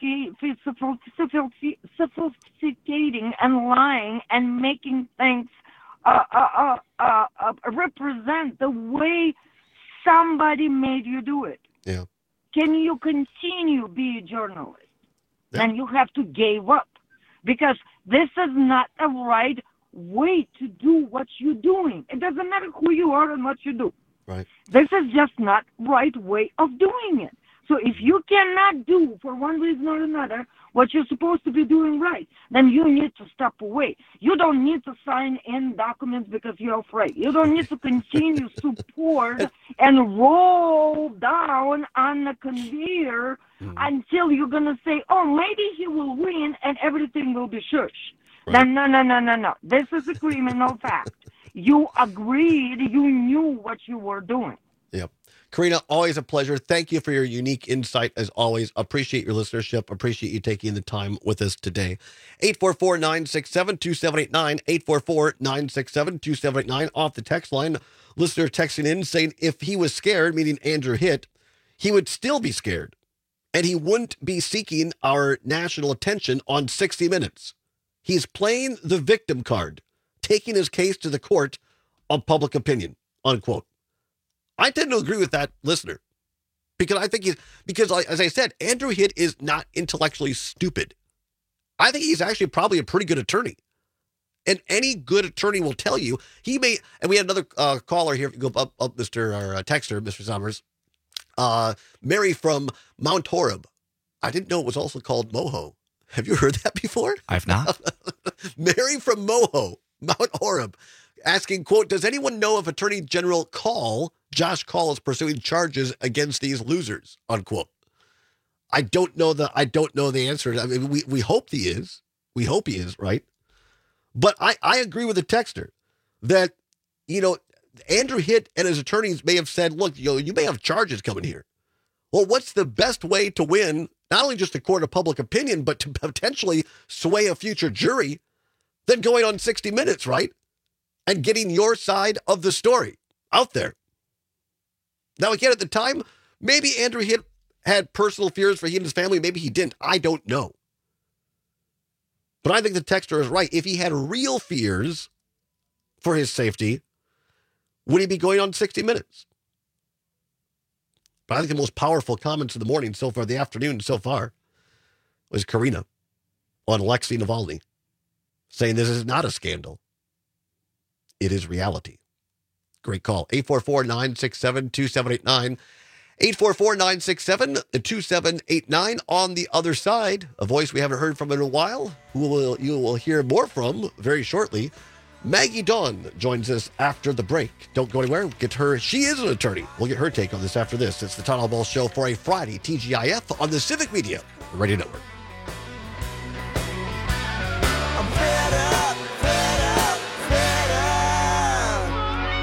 sophisticating and lying and making things uh, uh, uh, uh, uh, represent the way somebody made you do it. Yeah. Can you continue be a journalist? Then you have to give up, because this is not the right way to do what you're doing. It doesn't matter who you are and what you do. Right. This is just not right way of doing it. So if you cannot do, for one reason or another, what you're supposed to be doing right, then you need to step away. You don't need to sign in documents because you're afraid. You don't need to continue support and roll down on the conveyor mm. until you're going to say, oh, maybe he will win and everything will be shush. Right. No, no, no, no, no. This is a criminal fact. You agreed, you knew what you were doing. Yep. Karina, always a pleasure. Thank you for your unique insight, as always. Appreciate your listenership. Appreciate you taking the time with us today. eight four four, nine six seven, two seven eight nine, eight four four, nine six seven, two seven eight nine. Off the text line, listener texting in saying if he was scared, meaning Andrew Hitt, he would still be scared, and he wouldn't be seeking our national attention on sixty minutes. He's playing the victim card, taking his case to the court of public opinion, unquote. I tend to agree with that listener because I think he's, because as I said, Andrew Hitt is not intellectually stupid. I think he's actually probably a pretty good attorney. And any good attorney will tell you he may, and we had another uh, caller here, if you go up, up Mister or uh, texter, Mister Summers, uh, Mary from Mount Horeb. I didn't know it was also called Moho. Have you heard that before? I've not. Mary from Moho, Mount Horeb, asking, quote, does anyone know if Attorney General Call, Josh Call, is pursuing charges against these losers, unquote? I don't know the, I don't know the answer. I mean, we, we hope he is. We hope he is, right? But I, I agree with the texter that, you know, Andrew Hitt and his attorneys may have said, look, you know, you may have charges coming here. Well, what's the best way to win, not only just a court of public opinion, but to potentially sway a future jury than going on sixty minutes, right? And getting your side of the story out there. Now, again, at the time, maybe Andrew Hitt had personal fears for he and his family. Maybe he didn't. I don't know. But I think the texter is right. If he had real fears for his safety, would he be going on sixty minutes? But I think the most powerful comments of the morning so far, the afternoon so far, was Karina on Alexei Navalny saying this is not a scandal. It is reality. Great call. eight four four, nine six seven, two seven eight nine. eight four four, nine six seven, two seven eight nine. On the other side, a voice we haven't heard from in a while, who will, you will hear more from very shortly. Maggie Dawn joins us after the break. Don't go anywhere. Get her. She is an attorney. We'll get her take on this after this. It's the Todd Hall Show for a Friday, T G I F on the Civic Media Radio Network.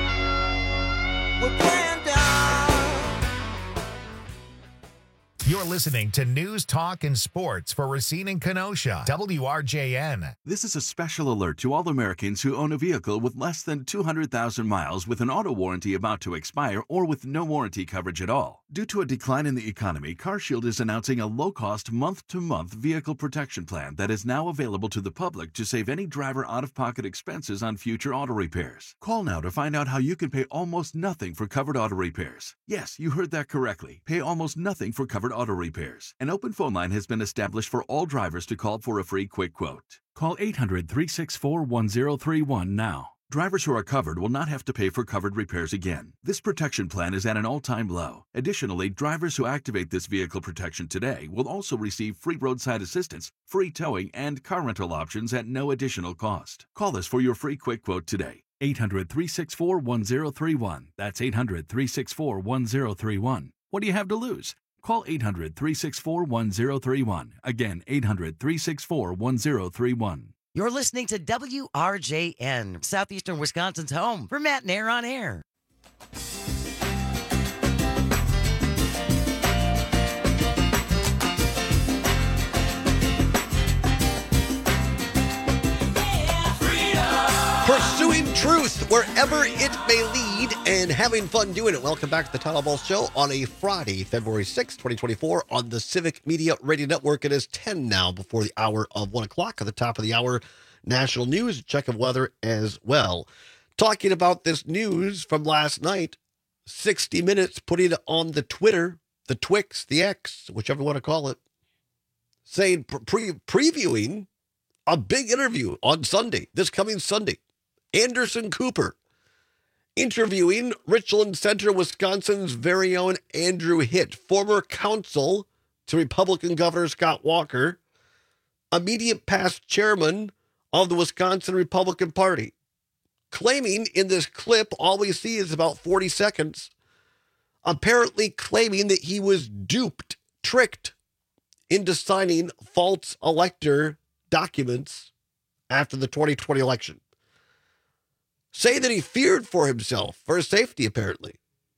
You're listening to News, Talk, and Sports for Racine and Kenosha, W R J N. This is a special alert to all Americans who own a vehicle with less than two hundred thousand miles with an auto warranty about to expire or with no warranty coverage at all. Due to a decline in the economy, CarShield is announcing a low-cost month-to-month vehicle protection plan that is now available to the public to save any driver out-of-pocket expenses on future auto repairs. Call now to find out how you can pay almost nothing for covered auto repairs. Yes, you heard that correctly. Pay almost nothing for covered auto repairs. An open phone line has been established for all drivers to call for a free quick quote. Call eight hundred, three six four, one zero three one now. Drivers who are covered will not have to pay for covered repairs again. This protection plan is at an all-time low. Additionally, drivers who activate this vehicle protection today will also receive free roadside assistance, free towing, and car rental options at no additional cost. Call us for your free quick quote today. eight hundred, three six four, one zero three one. That's eight hundred, three six four, one zero three one. What do you have to lose? Call eight hundred, three six four, one zero three one. Again, eight hundred, three six four, one zero three one. You're listening to W R J N, Southeastern Wisconsin's home for Matt Nair on Air. Pursuing truth wherever it may lead and having fun doing it. Welcome back to the Town Ball Show on a Friday, February sixth, twenty twenty-four on the Civic Media Radio Network. It is ten now before the hour of one o'clock. At the top of the hour, national news, check of weather as well. Talking about this news from last night, sixty minutes putting it on the Twitter, the Twix, the X, whichever you want to call it, saying pre- previewing a big interview on Sunday, this coming Sunday. Anderson Cooper interviewing Richland Center, Wisconsin's very own Andrew Hitt, former counsel to Republican Governor Scott Walker, immediate past chairman of the Wisconsin Republican Party, claiming in this clip, all we see is about forty seconds, apparently claiming that he was duped, tricked into signing false elector documents after the twenty twenty election. Say that he feared for himself, for his safety, apparently.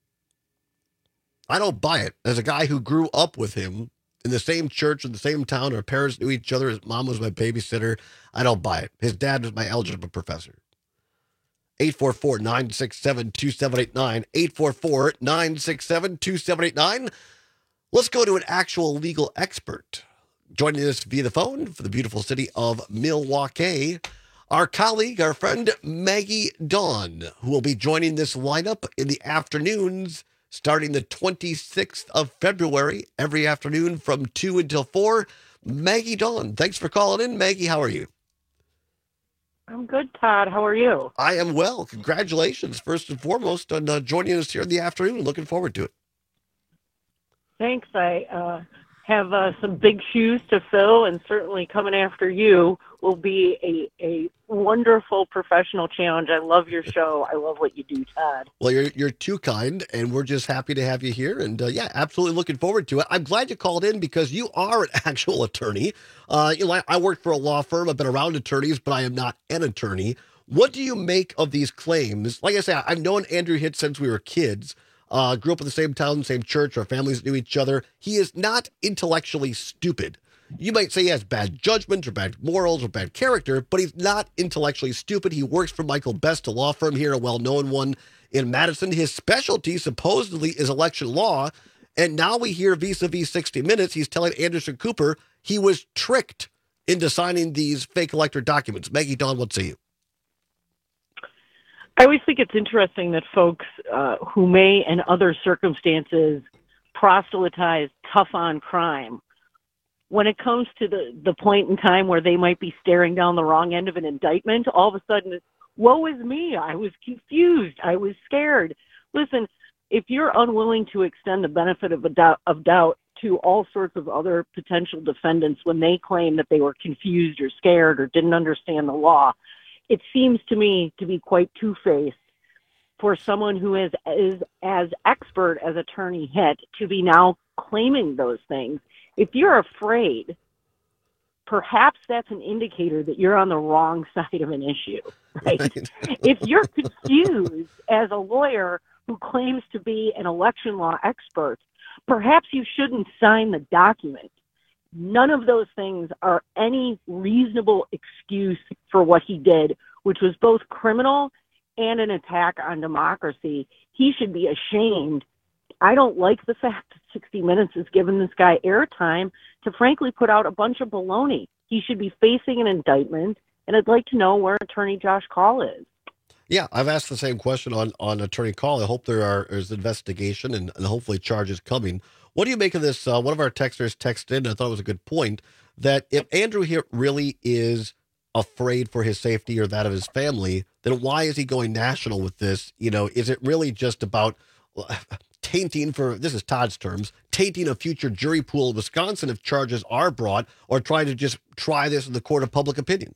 I don't buy it. As a guy who grew up with him in the same church, in the same town, our parents knew each other, his mom was my babysitter, I don't buy it. His dad was my algebra professor. eight four four, nine six seven, two seven eight nine, eight four four, nine six seven, two seven eight nine. Let's go to an actual legal expert. Joining us via the phone for the beautiful city of Milwaukee, our colleague, our friend, Maggie Dawn, who will be joining this lineup in the afternoons starting the twenty-sixth of February, every afternoon from two until four. Maggie Dawn, thanks for calling in. Maggie, how are you? I'm good, Todd. How are you? I am well. Congratulations, first and foremost, on uh, joining us here in the afternoon. Looking forward to it. Thanks. I uh, have uh, some big shoes to fill, and certainly coming after you will be a, a wonderful professional challenge. I love your show. I love what you do, Todd. Well, you're you're too kind, and we're just happy to have you here. And uh, yeah, absolutely looking forward to it. I'm glad you called in because you are an actual attorney. Uh, you know, I, I work for a law firm. I've been around attorneys, but I am not an attorney. What do you make of these claims? Like I say, I've known Andrew Hitt since we were kids. Uh, grew up in the same town, same church. Our families knew each other. He is not intellectually stupid. You might say he has bad judgment or bad morals or bad character, but he's not intellectually stupid. He works for Michael Best, a law firm here, a well-known one in Madison. His specialty supposedly is election law, and now we hear vis-a-vis sixty minutes, he's telling Anderson Cooper he was tricked into signing these fake elector documents. Maggie Dawn, what say you? I always think it's interesting that folks uh, who may, in other circumstances, proselytize tough on crime, when it comes to the, the point in time where they might be staring down the wrong end of an indictment, all of a sudden, it's, woe is me. I was confused. I was scared. Listen, if you're unwilling to extend the benefit of, a doubt, of doubt to all sorts of other potential defendants when they claim that they were confused or scared or didn't understand the law, it seems to me to be quite two-faced for someone who is, is as expert as Attorney Hitt to be now claiming those things. If you're afraid, perhaps that's an indicator that you're on the wrong side of an issue, right? right. If you're confused as a lawyer who claims to be an election law expert, perhaps you shouldn't sign the document. None of those things are any reasonable excuse for what he did, which was both criminal and an attack on democracy. He should be ashamed. I don't like the fact that sixty minutes has given this guy airtime to frankly put out a bunch of baloney. He should be facing an indictment, and I'd like to know where Attorney Josh Kaul is. Yeah, I've asked the same question on, on Attorney Kaul. I hope there are is investigation and, and hopefully charges coming. What do you make of this? Uh, one of our texters texted in, I thought it was a good point, that if Andrew Hitt really is afraid for his safety or that of his family, then why is he going national with this? You know, is it really just about tainting, for this is Todd's terms, tainting a future jury pool of Wisconsin if charges are brought, or trying to just try this in the court of public opinion?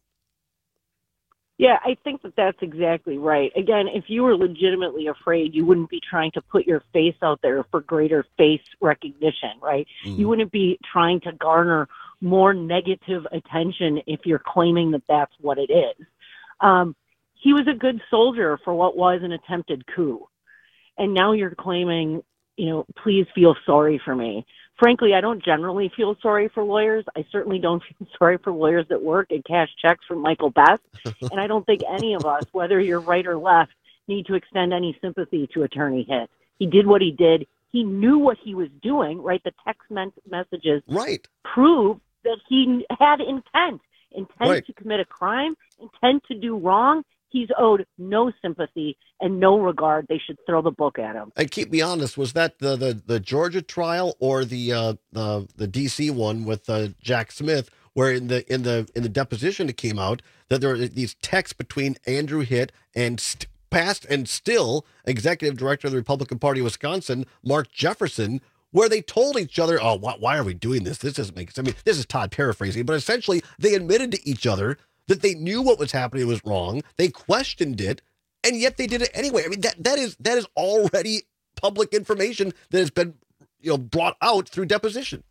Yeah, I think that that's exactly right. Again, if you were legitimately afraid, you wouldn't be trying to put your face out there for greater face recognition, right? Mm. You wouldn't be trying to garner more negative attention if you're claiming that that's what it is. Um, he was a good soldier for what was an attempted coup. And now you're claiming, you know, please feel sorry for me. Frankly, I don't generally feel sorry for lawyers. I certainly don't feel sorry for lawyers that work and cash checks from Michael Best. And I don't think any of us, whether you're right or left, need to extend any sympathy to Attorney Hitt. He did what he did. He knew what he was doing, right? The text messages right. prove that he had intent, intent right. to commit a crime, intent to do wrong. He's owed no sympathy and no regard. They should throw the book at him. And keep me honest, was that the the, the Georgia trial or the uh, the the D C one with uh, Jack Smith, where in the in the in the deposition it came out that there were these texts between Andrew Hitt and st- past and still executive director of the Republican Party of Wisconsin, Mark Jefferson, where they told each other, "Oh, why, why are we doing this? This doesn't make sense." I mean, this is Todd paraphrasing, but essentially they admitted to each other that they knew what was happening was wrong. They questioned it, and yet they did it anyway. I mean, that that is that is already public information that has been, you know, brought out through deposition.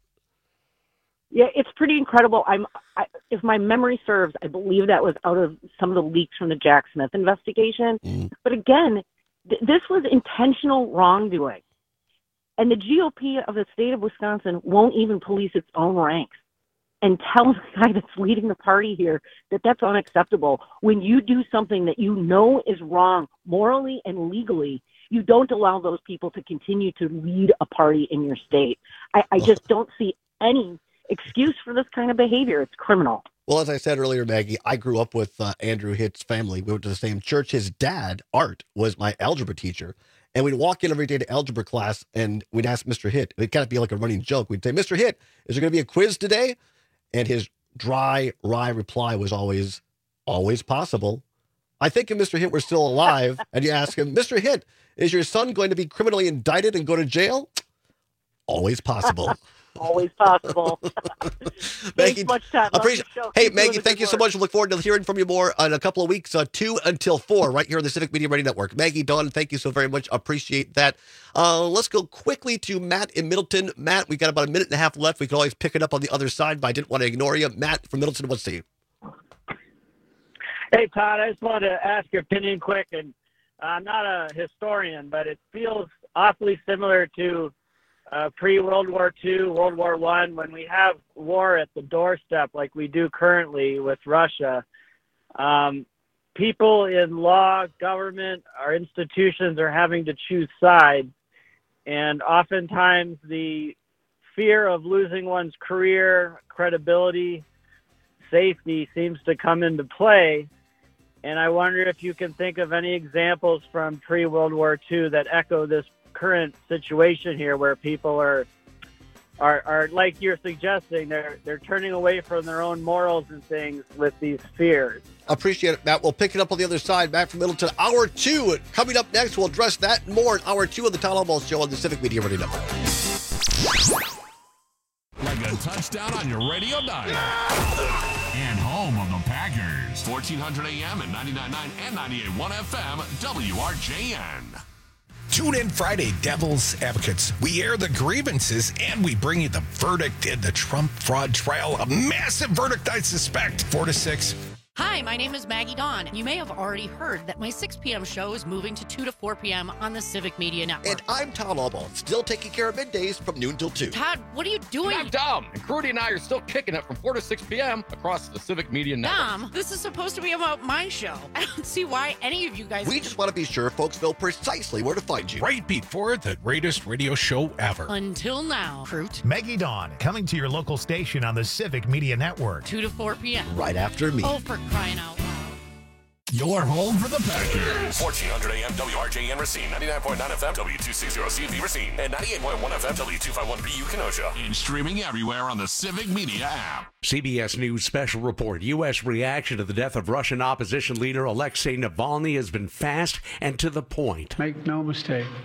Yeah, it's pretty incredible. I'm, I, if my memory serves, I believe that was out of some of the leaks from the Jack Smith investigation. Mm. But again, th- this was intentional wrongdoing, and the G O P of the state of Wisconsin won't even police its own ranks and tell the guy that's leading the party here that that's unacceptable. When you do something that you know is wrong morally and legally, you don't allow those people to continue to lead a party in your state. I, I just don't see any excuse for this kind of behavior. It's criminal. Well, as I said earlier, Maggie, I grew up with uh, Andrew Hitt's family. We went to the same church. His dad, Art, was my algebra teacher. And we'd walk in every day to algebra class, and we'd ask Mister Hitt. It'd kind of be like a running joke. We'd say, "Mister Hitt, is there going to be a quiz today?" And his dry, wry reply was always, always possible. I think if Mister Hitt were still alive and you ask him, "Mister Hitt, is your son going to be criminally indicted and go to jail?" Always possible. Always possible. Maggie, much time. Appreciate, hey, Maggie, thank you so much. Look forward to hearing from you more in a couple of weeks, uh, two until four, right here on the Civic Media Radio Network. Maggie, Dawn, thank you so very much. Appreciate that. Uh, let's go quickly to Matt in Middleton. Matt, we've got about a minute and a half left. We can always pick it up on the other side, but I didn't want to ignore you. Matt from Middleton, what's to you? Hey, Todd, I just wanted to ask your opinion quick. And I'm not a historian, but it feels awfully similar to Uh, pre-World War Two, World War One, when we have war at the doorstep like we do currently with Russia. Um, people in law, government, our institutions are having to choose sides, and oftentimes the fear of losing one's career, credibility, safety seems to come into play. And I wonder if you can think of any examples from pre-World War Two that echo this current situation here, where people are, are, are like you're suggesting, they're they're turning away from their own morals and things with these fears. Appreciate it, Matt. We'll pick it up on the other side. Matt from Middleton, hour two. Coming up next, we'll address that and more in hour two of the Todd Almost Show on the Civic Media Radio Network. Like a touchdown on your radio dial. And home of the Packers. fourteen hundred A M and ninety-nine point nine and ninety-eight point one F M, W R J N. Tune in Friday, Devil's Advocates. We air the grievances and we bring you the verdict in the Trump fraud trial. A massive verdict, I suspect. Four to six. Hi, my name is Maggie Dawn. You may have already heard that my six p.m. show is moving to two to four p.m. on the Civic Media Network. And I'm Tom Albaugh, still taking care of middays from noon till two. Todd, what are you doing? I'm Dom, and Crudy and I are still kicking it from four to six p.m. across the Civic Media Network. Dom, this is supposed to be about my show. I don't see why any of you guys... We just want to be sure folks know precisely where to find you. Right before the greatest radio show ever. Until now, Fruit. Maggie Dawn, coming to your local station on the Civic Media Network. two to four p.m. Right after me. Oh, for crying out loud. Your home for the Packers. fourteen hundred A M W R J N Racine, ninety-nine point nine F M W two sixty C V Racine, and ninety-eight point one F M W two fifty-one B U Kenosha. And streaming everywhere on the Civic Media app. C B S News special report. U S reaction to the death of Russian opposition leader Alexei Navalny has been fast and to the point. Make no mistake,